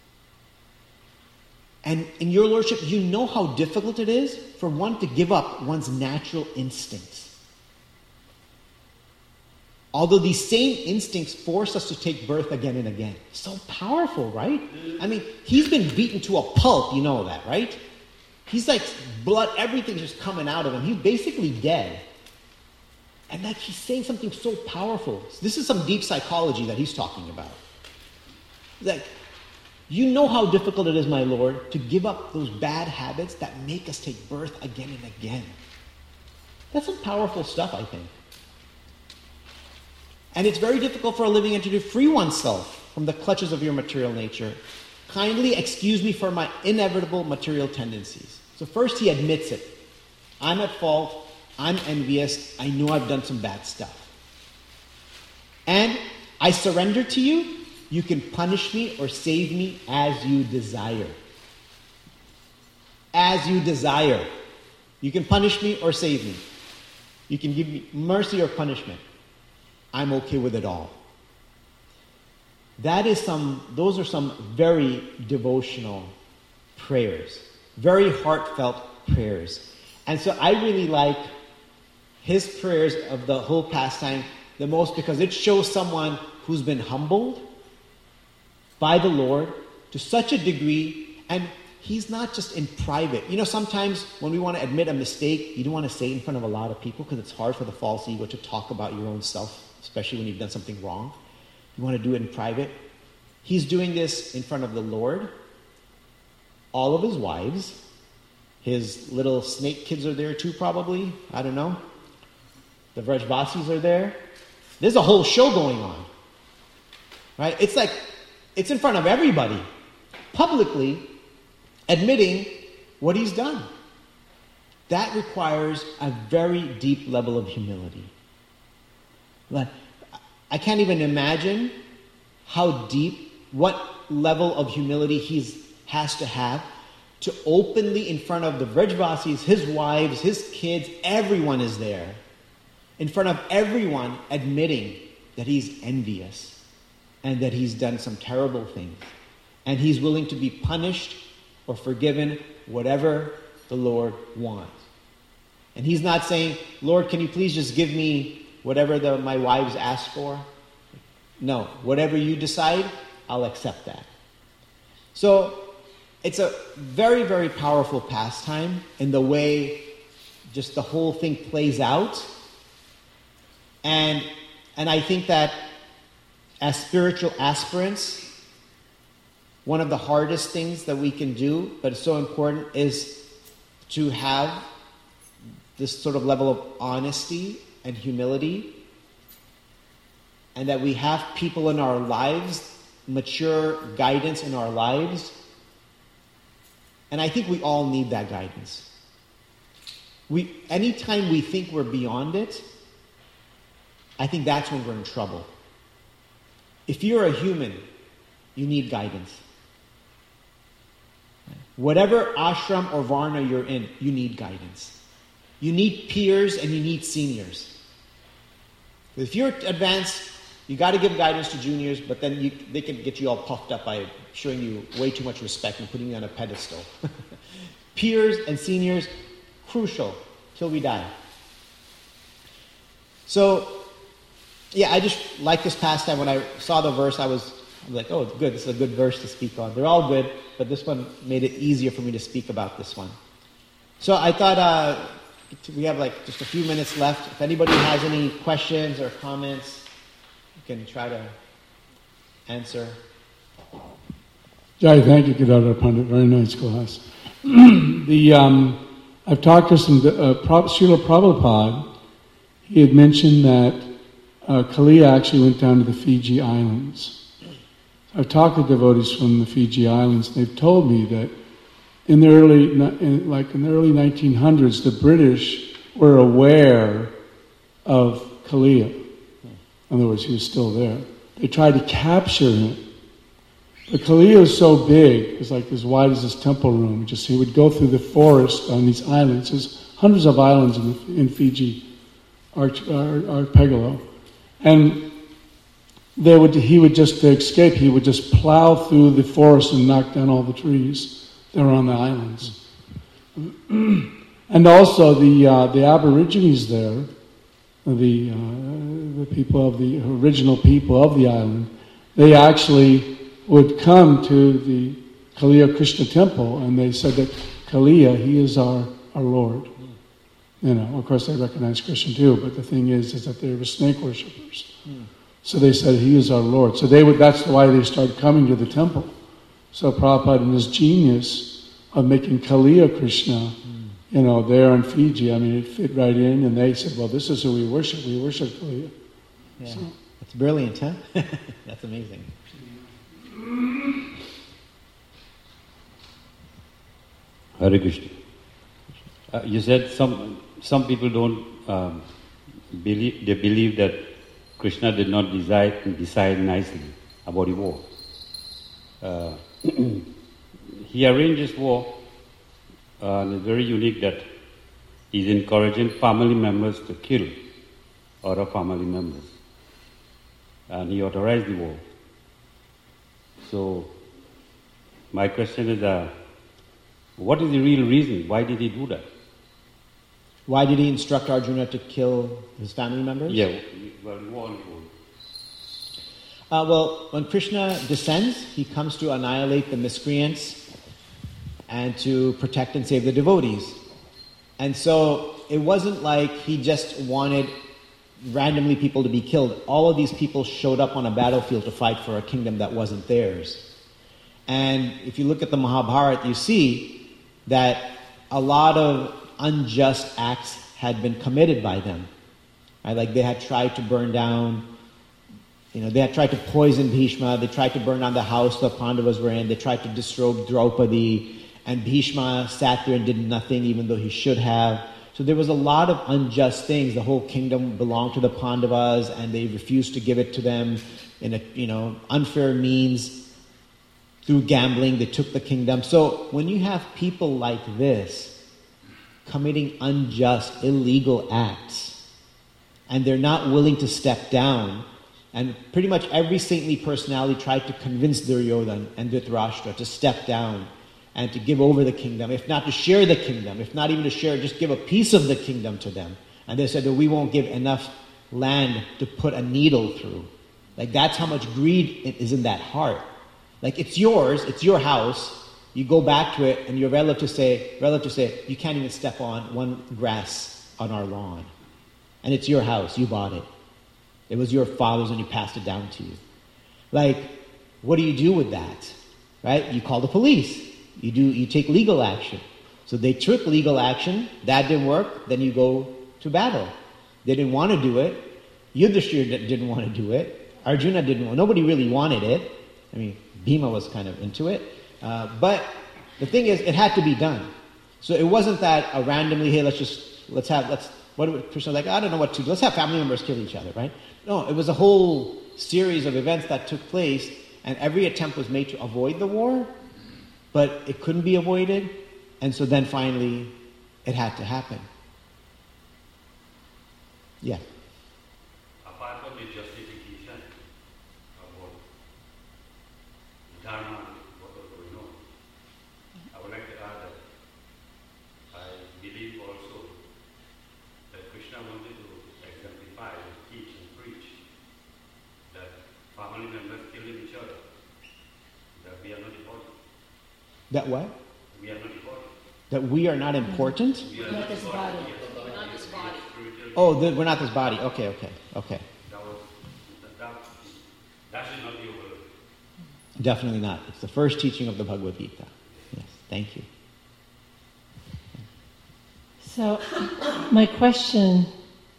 S1: And in your Lordship, you know how difficult it is for one to give up one's natural instincts. Although these same instincts force us to take birth again and again. So powerful, right? I mean, he's been beaten to a pulp, you know that, right? He's like, blood, everything's just coming out of him. He's basically dead. And that he's saying something so powerful. This is some deep psychology that he's talking about. Like, you know how difficult it is, my Lord, to give up those bad habits that make us take birth again and again. That's some powerful stuff, I think. And it's very difficult for a living entity to free oneself from the clutches of your material nature. Kindly excuse me for my inevitable material tendencies. So first he admits it. I'm at fault. I'm envious. I know I've done some bad stuff. And I surrender to you. You can punish me or save me as you desire. As you desire. You can punish me or save me. You can give me mercy or punishment. I'm okay with it all. That is some, those are some very devotional prayers. Very heartfelt prayers. And so I really like his prayers of the whole pastime the most because it shows someone who's been humbled by the Lord to such a degree, and he's not just in private. You know, sometimes when we want to admit a mistake, you don't want to say it in front of a lot of people because it's hard for the false ego to talk about your own self, especially when you've done something wrong. You want to do it in private. He's doing this in front of the Lord, all of his wives. His little snake kids are there too, probably. I don't know. The Vrajvasis are there. There's a whole show going on. Right? It's like, it's in front of everybody, publicly admitting what he's done. That requires a very deep level of humility. Like, I can't even imagine how deep, what level of humility he has to have to openly in front of the Vrajvasis, his wives, his kids, everyone is there, in front of everyone admitting that he's envious and that he's done some terrible things. And he's willing to be punished or forgiven, whatever the Lord wants. And he's not saying, Lord, can you please just give me whatever the, my wives ask for? No, whatever you decide, I'll accept that. So it's a very, very powerful pastime in the way just the whole thing plays out. And, and I think that as spiritual aspirants, one of the hardest things that we can do, but it's so important, is to have this sort of level of honesty and humility, and that we have people in our lives, mature guidance in our lives. And I think we all need that guidance. We, anytime we think we're beyond it, I think that's when we're in trouble. If you're a human, you need guidance. Whatever ashram or varna you're in, you need guidance. You need peers and you need seniors. If you're advanced, you got to give guidance to juniors, but then you, they can get you all puffed up by showing you way too much respect and putting you on a pedestal. Peers and seniors, crucial till we die. So, yeah, I just like this pastime. When I saw the verse, I was, I was like, oh, good, this is a good verse to speak on. They're all good, but this one made it easier for me to speak about this one. So I thought uh, we have like just a few minutes left. If anybody has any questions or comments, you can try to answer.
S2: Jai, thank you, Gadadhar Pandit. Very nice class. the um, I've talked to some uh, Srila Prabhupada. He had mentioned that uh, Kaliya actually went down to the Fiji Islands. I've talked to devotees from the Fiji Islands, and they've told me that in the early, in, like in the early nineteen hundreds, the British were aware of Kaliya. In other words, he was still there. They tried to capture him. But Kaliya was so big, it was like as wide as this temple room. Just he would go through the forest on these islands. There's hundreds of islands in, the, in Fiji arch, ar, archipelago, and they would. He would just to escape. He would just plow through the forest and knock down all the trees that were on the islands. And also the uh, the Aborigines there, the uh, the people of the original people of the island, they actually would come to the Kaliya Krishna temple, and they said that Kaliya, he is our, our Lord. Mm. You know, of course they recognize Krishna too, but the thing is, is that they were snake worshippers. Mm. So they said, he is our Lord. So they would, that's why they started coming to the temple. So Prabhupada, in his genius of making Kaliya Krishna, mm. you know, there in Fiji, I mean, it fit right in, and they said, well, this is who we worship. We worship Kaliya.
S1: Yeah, so. That's brilliant, huh? That's amazing.
S3: Hare Krishna. Uh, you said some some people don't um, believe. They believe that Krishna did not decide decide nicely about the war. Uh, he arranged this war, uh, and it's very unique that he's encouraging family members to kill other family members, and he authorized the war. So, my question is, uh, what is the real reason? Why did he do that?
S1: Why did he instruct Arjuna to kill his family members?
S3: Yeah, well, war on
S1: uh, well, when Krishna descends, he comes to annihilate the miscreants and to protect and save the devotees. And so, it wasn't like he just wanted randomly people to be killed. All of these people showed up on a battlefield to fight for a kingdom that wasn't theirs. And if you look at the Mahabharata, you see that a lot of unjust acts had been committed by them. Right? Like they had tried to burn down, you know, they had tried to poison Bhishma, they tried to burn down the house the Pandavas were in, they tried to disrobe Draupadi, and Bhishma sat there and did nothing even though he should have. So there was a lot of unjust things. The whole kingdom belonged to the Pandavas and they refused to give it to them in a, you know, unfair means. Through gambling, they took the kingdom. So when you have people like this committing unjust, illegal acts, and they're not willing to step down, and pretty much every saintly personality tried to convince Duryodhana and Dhritarashtra to step down and to give over the kingdom, if not to share the kingdom, if not even to share, just give a piece of the kingdom to them. And they said that we won't give enough land to put a needle through. Like that's how much greed is in that heart. Like it's yours, it's your house. You go back to it, and your relatives say, relatives say, you can't even step on one grass on our lawn, and it's your house. You bought it. It was your father's, and you passed it down to you. Like, what do you do with that? Right? You call the police. You do. You take legal action. So they took legal action. That didn't work. Then you go to battle. They didn't want to do it. Yudhishthira didn't want to do it. Arjuna didn't want. Nobody really wanted it. I mean, Bhima was kind of into it. Uh, but the thing is, it had to be done. So it wasn't that a randomly, hey, let's just, let's have, let's, what Krishna was like, I don't know what to do. Let's have family members kill each other, right? No, it was a whole series of events that took place, and every attempt was made to avoid the war, but it couldn't be avoided, and so then finally, it had to happen. Yeah.
S3: Apart from the justification about dharma, what was going on, I would like to add that I believe also that Krishna wanted to exemplify and teach and preach that family members killing each other, that we are not important.
S1: That what?
S3: We are not important.
S1: That we are not important?
S3: We are
S4: Not
S3: not
S4: this
S3: important.
S4: body.
S3: Yes.
S4: We're not this body.
S1: Oh, the, we're not this body. Okay, okay, okay.
S3: That was, that, that, that should not be overlooked.
S1: Definitely not. It's the first teaching of the Bhagavad Gita. Yes, thank you.
S4: So, my question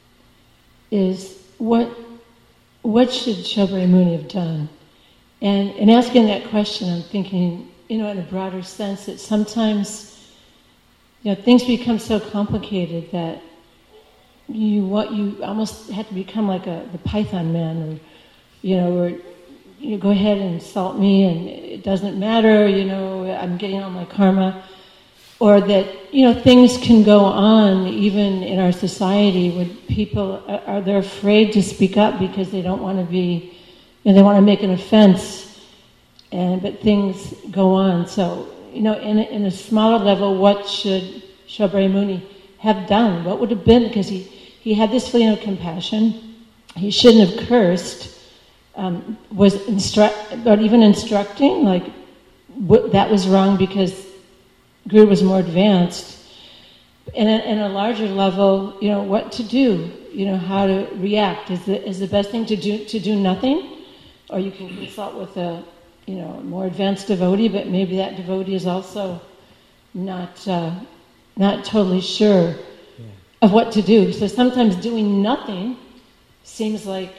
S4: is, what what should Shobhari Muni have done? And in asking that question, I'm thinking, you know, in a broader sense, that sometimes, you know, things become so complicated that you what you almost have to become like a the Python man, or you know, or you go ahead and insult me, and it doesn't matter. You know, I'm getting all my karma. Or that, you know, things can go on even in our society when people are, are they're afraid to speak up because they don't want to be, you know, they want to make an offense, and but things go on. So, you know, in a, in a smaller level, what should Shobhari Muni have done? What would have been, because he, he had this feeling of compassion, he shouldn't have cursed, um, was instru- but even instructing, like, w- that was wrong because Guru was more advanced. And at, at a larger level, you know, what to do, you know, how to react. Is the, is the best thing to do to do nothing? Or you can consult with a, you know, more advanced devotee, but maybe that devotee is also not uh, not totally sure yeah. of what to do. So sometimes doing nothing seems like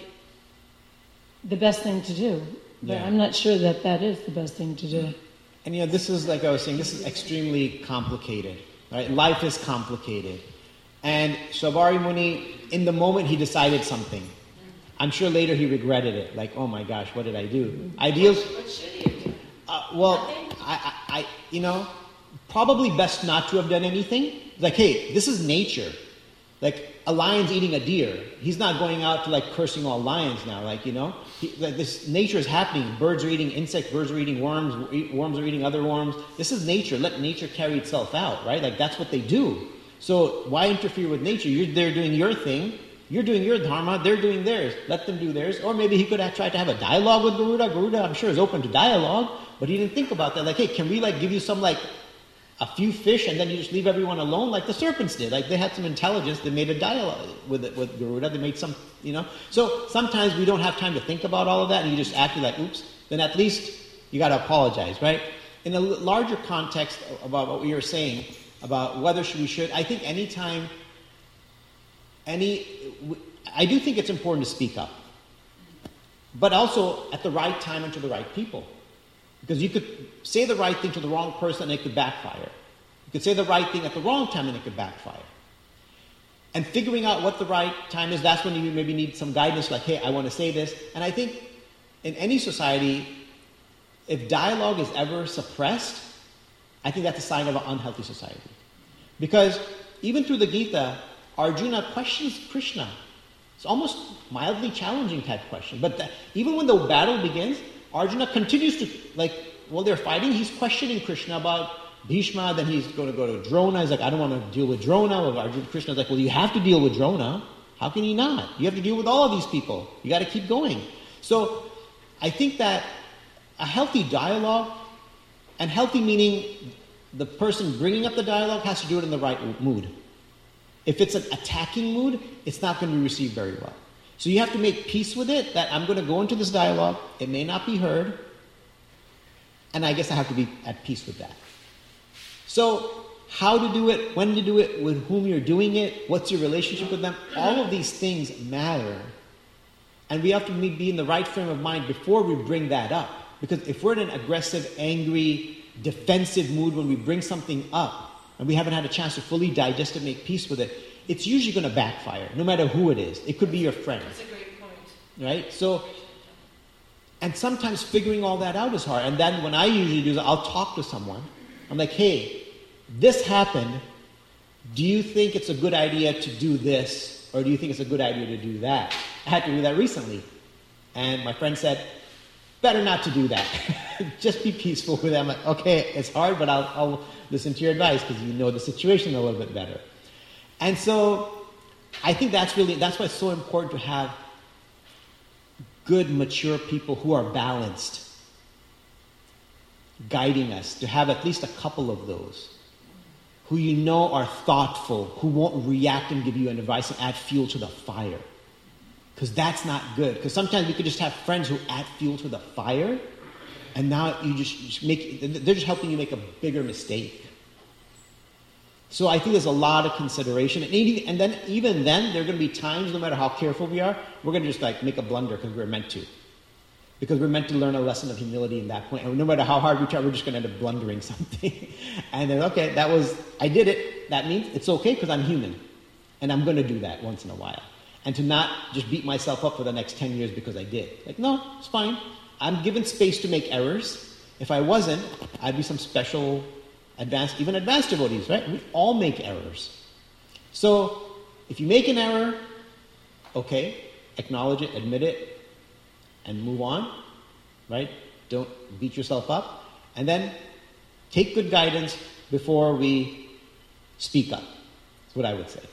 S4: the best thing to do. But yeah. I'm not sure that that is the best thing to do.
S1: And you know, this is, like I was saying, this is extremely complicated, right? Life is complicated. And Shobhari Muni, in the moment he decided something. I'm sure later he regretted it. Like, oh my gosh, what did I do? Ideals.
S4: What should he have done?
S1: Uh, well, I, I, I, you know, probably best not to have done anything. Like, hey, this is nature. Like, a lion's eating a deer. He's not going out to, like, cursing all lions now. Like, you know, he, like, this nature is happening. Birds are eating insects. Birds are eating worms. Worms are eating other worms. This is nature. Let nature carry itself out, right? Like, that's what they do. So why interfere with nature? You're there doing your thing. You're doing your dharma. They're doing theirs. Let them do theirs. Or maybe he could have tried to have a dialogue with Garuda. Garuda, I'm sure, is open to dialogue. But he didn't think about that. Like, hey, can we, like, give you some, like, a few fish and then you just leave everyone alone like the serpents did. Like they had some intelligence. They made a dialogue with it, with Garuda. They made some, you know. So sometimes we don't have time to think about all of that and you just act like, oops. Then at least you got to apologize, right? In a larger context about what we were saying about whether we should, I think anytime, any, I do think it's important to speak up. But also at the right time and to the right people. Because you could say the right thing to the wrong person and it could backfire. You could say the right thing at the wrong time and it could backfire. And figuring out what the right time is, that's when you maybe need some guidance like, hey, I want to say this. And I think in any society, if dialogue is ever suppressed, I think that's a sign of an unhealthy society. Because even through the Gita, Arjuna questions Krishna. It's almost mildly challenging type question. But the, even when the battle begins, Arjuna continues to, like, while they're fighting, he's questioning Krishna about Bhishma, then he's going to go to Drona. He's like, I don't want to deal with Drona. Well, Arjuna, Krishna's like, well, you have to deal with Drona. How can you not? You have to deal with all of these people. You got to keep going. So I think that a healthy dialogue, and healthy meaning the person bringing up the dialogue has to do it in the right mood. If it's an attacking mood, it's not going to be received very well. So you have to make peace with it, that I'm going to go into this dialogue, it may not be heard, and I guess I have to be at peace with that. So how to do it, when to do it, with whom you're doing it, what's your relationship with them, all of these things matter. And we have to be in the right frame of mind before we bring that up. Because if we're in an aggressive, angry, defensive mood when we bring something up, and we haven't had a chance to fully digest it, make peace with it, it's usually going to backfire, no matter who it is. It could be your friend.
S5: That's a great point.
S1: Right? So, and sometimes figuring all that out is hard. And then when I usually do that, I'll talk to someone. I'm like, hey, this happened. Do you think it's a good idea to do this? Or do you think it's a good idea to do that? I had to do that recently. And my friend said, better not to do that. Just be peaceful with them. Like, okay, it's hard, but I'll, I'll listen to your advice because you know the situation a little bit better. And so I think that's really, that's why it's so important to have good, mature people who are balanced, guiding us, to have at least a couple of those, who you know are thoughtful, who won't react and give you an advice and add fuel to the fire. Because that's not good. Because sometimes we could just have friends who add fuel to the fire, and now you just, just make, they're just helping you make a bigger mistake. So I think there's a lot of consideration. And, even, and then even then, there are going to be times, no matter how careful we are, we're going to just like make a blunder because we're meant to. Because we're meant to learn a lesson of humility in that point. And no matter how hard we try, we're just going to end up blundering something. And then, okay, that was, I did it. That means it's okay because I'm human. And I'm going to do that once in a while. And to not just beat myself up for the next ten years because I did. Like, no, it's fine. I'm given space to make errors. If I wasn't, I'd be some special advanced, even advanced devotees, right? We all make errors. So, if you make an error, okay, acknowledge it, admit it, and move on, right? Don't beat yourself up. And then take good guidance before we speak up. That's what I would say.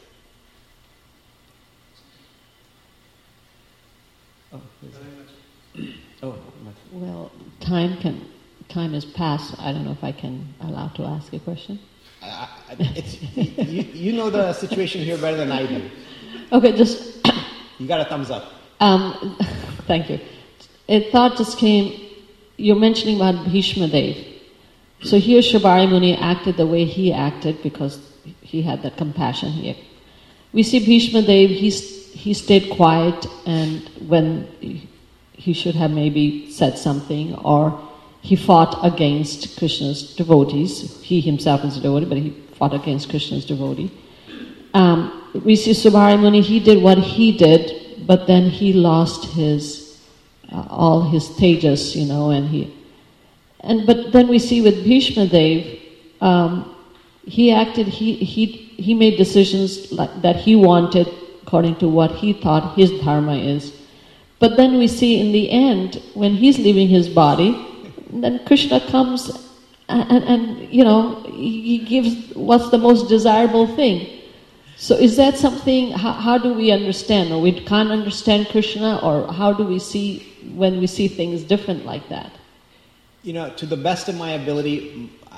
S1: Oh, oh
S6: well, time can time has passed. I don't know if I can allow to ask a question.
S1: Uh, it's, you, you know the situation here better than I do.
S6: Okay, just
S1: you got a thumbs up.
S6: Um, thank you. A thought just came. You're mentioning about Bhishma Dev. So here Shabari Muni acted the way he acted because he had that compassion. He, we see Bhishma Dev. He's he stayed quiet, and when he should have maybe said something, or he fought against Krishna's devotees. He himself is a devotee, but he fought against Krishna's devotee. Um, we see Subhari Muni, he did what he did, but then he lost his, uh, all his tejas, you know, and he, and but then we see with Bhishma Dev, um, he acted, he, he, he made decisions like, that he wanted according to what he thought his dharma is. But then we see in the end, when he's leaving his body, then Krishna comes and, and, and, you know, he gives what's the most desirable thing. So is that something, how, how do we understand? Or we can't understand Krishna, or how do we see when we see things different like that?
S1: You know, to the best of my ability,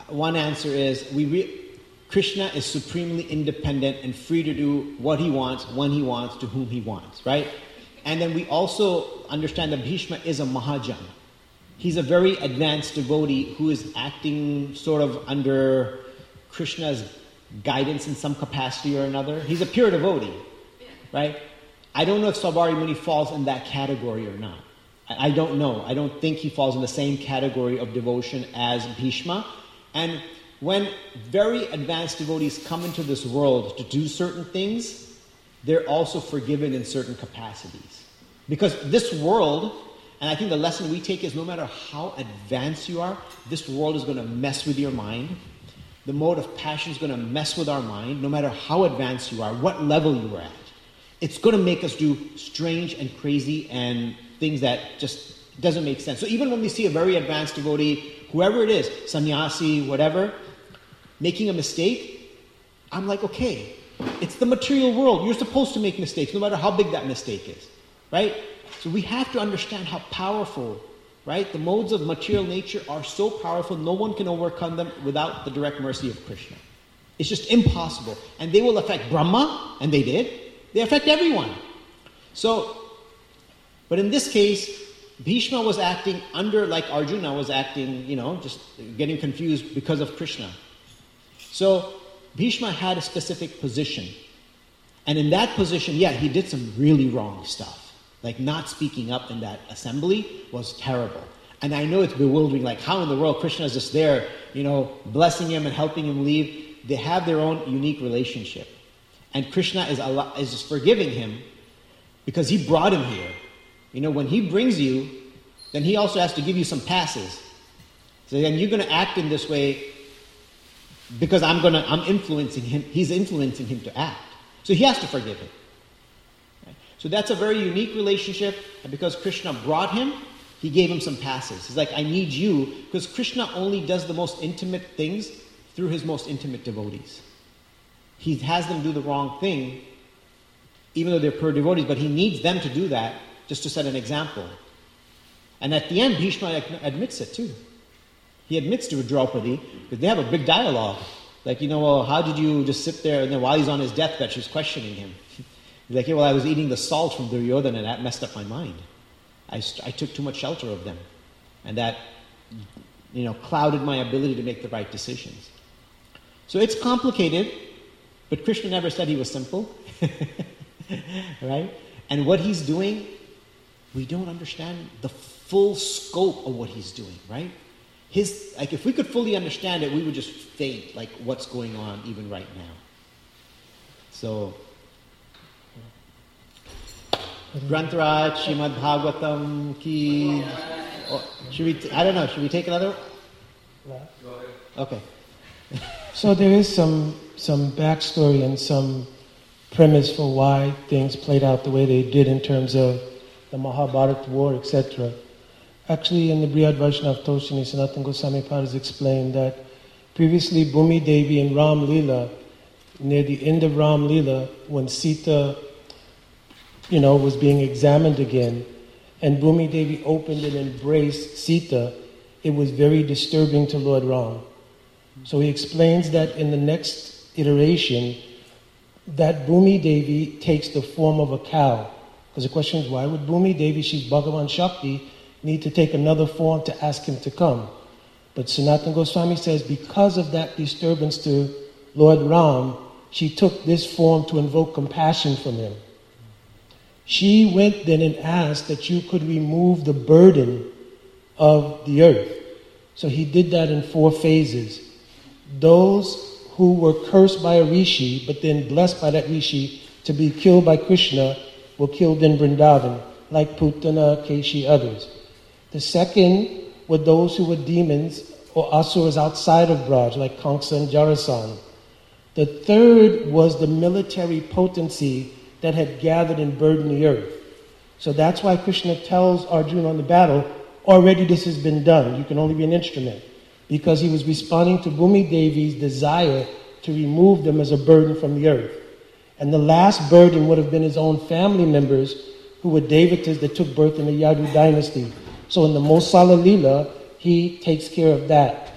S1: one answer is we re- Krishna is supremely independent and free to do what he wants, when he wants, to whom he wants, right? And then we also understand that Bhishma is a Mahajan. He's a very advanced devotee who is acting sort of under Krishna's guidance in some capacity or another. He's a pure devotee, right? I don't know if Saubhari Muni falls in that category or not. I, I don't know. I don't think he falls in the same category of devotion as Bhishma. And when very advanced devotees come into this world to do certain things, they're also forgiven in certain capacities. Because this world, and I think the lesson we take is no matter how advanced you are, this world is going to mess with your mind. The mode of passion is going to mess with our mind, no matter how advanced you are, what level you are at. It's going to make us do strange and crazy and things that just doesn't make sense. So even when we see a very advanced devotee, whoever it is, sannyasi, whatever, making a mistake, I'm like, okay, it's the material world. You're supposed to make mistakes, no matter how big that mistake is, right? So we have to understand how powerful, right? The modes of material nature are so powerful, no one can overcome them without the direct mercy of Krishna. It's just impossible. And they will affect Brahma, and they did. They affect everyone. So, but in this case, Bhishma was acting under, like Arjuna was acting, you know, just getting confused because of Krishna. So, Bhishma had a specific position. And in that position, yeah, he did some really wrong stuff. Like not speaking up in that assembly was terrible. And I know it's bewildering, like how in the world Krishna is just there, you know, blessing him and helping him leave. They have their own unique relationship. And Krishna is, is just forgiving him because he brought him here. You know, when he brings you, then he also has to give you some passes. So then you're going to act in this way because I'm going to, I'm influencing him. He's influencing him to act. So he has to forgive him. Right? So that's a very unique relationship. And because Krishna brought him, he gave him some passes. He's like, I need you. Because Krishna only does the most intimate things through his most intimate devotees. He has them do the wrong thing, even though they're pure devotees, but he needs them to do that just to set an example. And at the end, Bhishma admits it too. He admits to Draupadi, because they have a big dialogue. Like, you know, well, how did you just sit there, and then while he's on his deathbed, she's questioning him. He's like, yeah, well, I was eating the salt from Duryodhana, and that messed up my mind. I, I took too much shelter of them. And that, you know, clouded my ability to make the right decisions. So it's complicated, but Krishna never said he was simple. Right? And what he's doing, we don't understand the full scope of what he's doing, right? His, like, if we could fully understand it, we would just faint, like, what's going on even right now. So, Granth-raj, Srimad Bhagavatam ki... Oh, should we, t- I don't know, should we take another one? Okay.
S5: So there is some, some backstory and some premise for why things played out the way they did in terms of the Mahabharata war, et cetera. Actually, in the Brihad Vaishnava Toshini, Sanatana Goswami Pad has explained that previously Bhumi Devi in Ram Leela, near the end of Ram Leela, when Sita, you know, was being examined again, and Bhumi Devi opened and embraced Sita, it was very disturbing to Lord Ram. So he explains that in the next iteration, that Bhumi Devi takes the form of a cow. Because the question is, why would Bhumi Devi, she's Bhagavan Shakti, need to take another form to ask him to come? But Sanatana Goswami says because of that disturbance to Lord Ram, she took this form to invoke compassion from him. She went then and asked that you could remove the burden of the earth. So he did that in four phases. Those who were cursed by a rishi, but then blessed by that rishi to be killed by Krishna, were killed in Vrindavan, like Putana, Keshi, others. The second were those who were demons or asuras outside of Braj, like Kamsa and Jarasan. The third was the military potency that had gathered and burdened the earth. So that's why Krishna tells Arjuna on the battle, already this has been done, you can only be an instrument. Because he was responding to Bhumi Devi's desire to remove them as a burden from the earth. And the last burden would have been his own family members who were Devatas that took birth in the Yadu dynasty. So in the Mosala Leela, he takes care of that.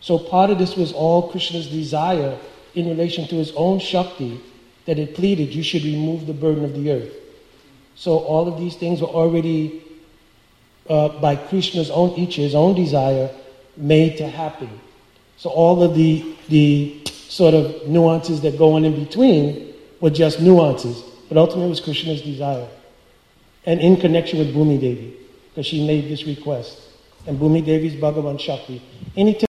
S5: So part of this was all Krishna's desire in relation to his own Shakti, that it pleaded, you should remove the burden of the earth. So all of these things were already, uh, by Krishna's own Icha, his own desire, made to happen. So all of the, the sort of nuances that go on in between were just nuances. But ultimately it was Krishna's desire. And in connection with Bhumi Devi, because she made this request. And Bhumi Devi is Bhagavan Shakti. Anytime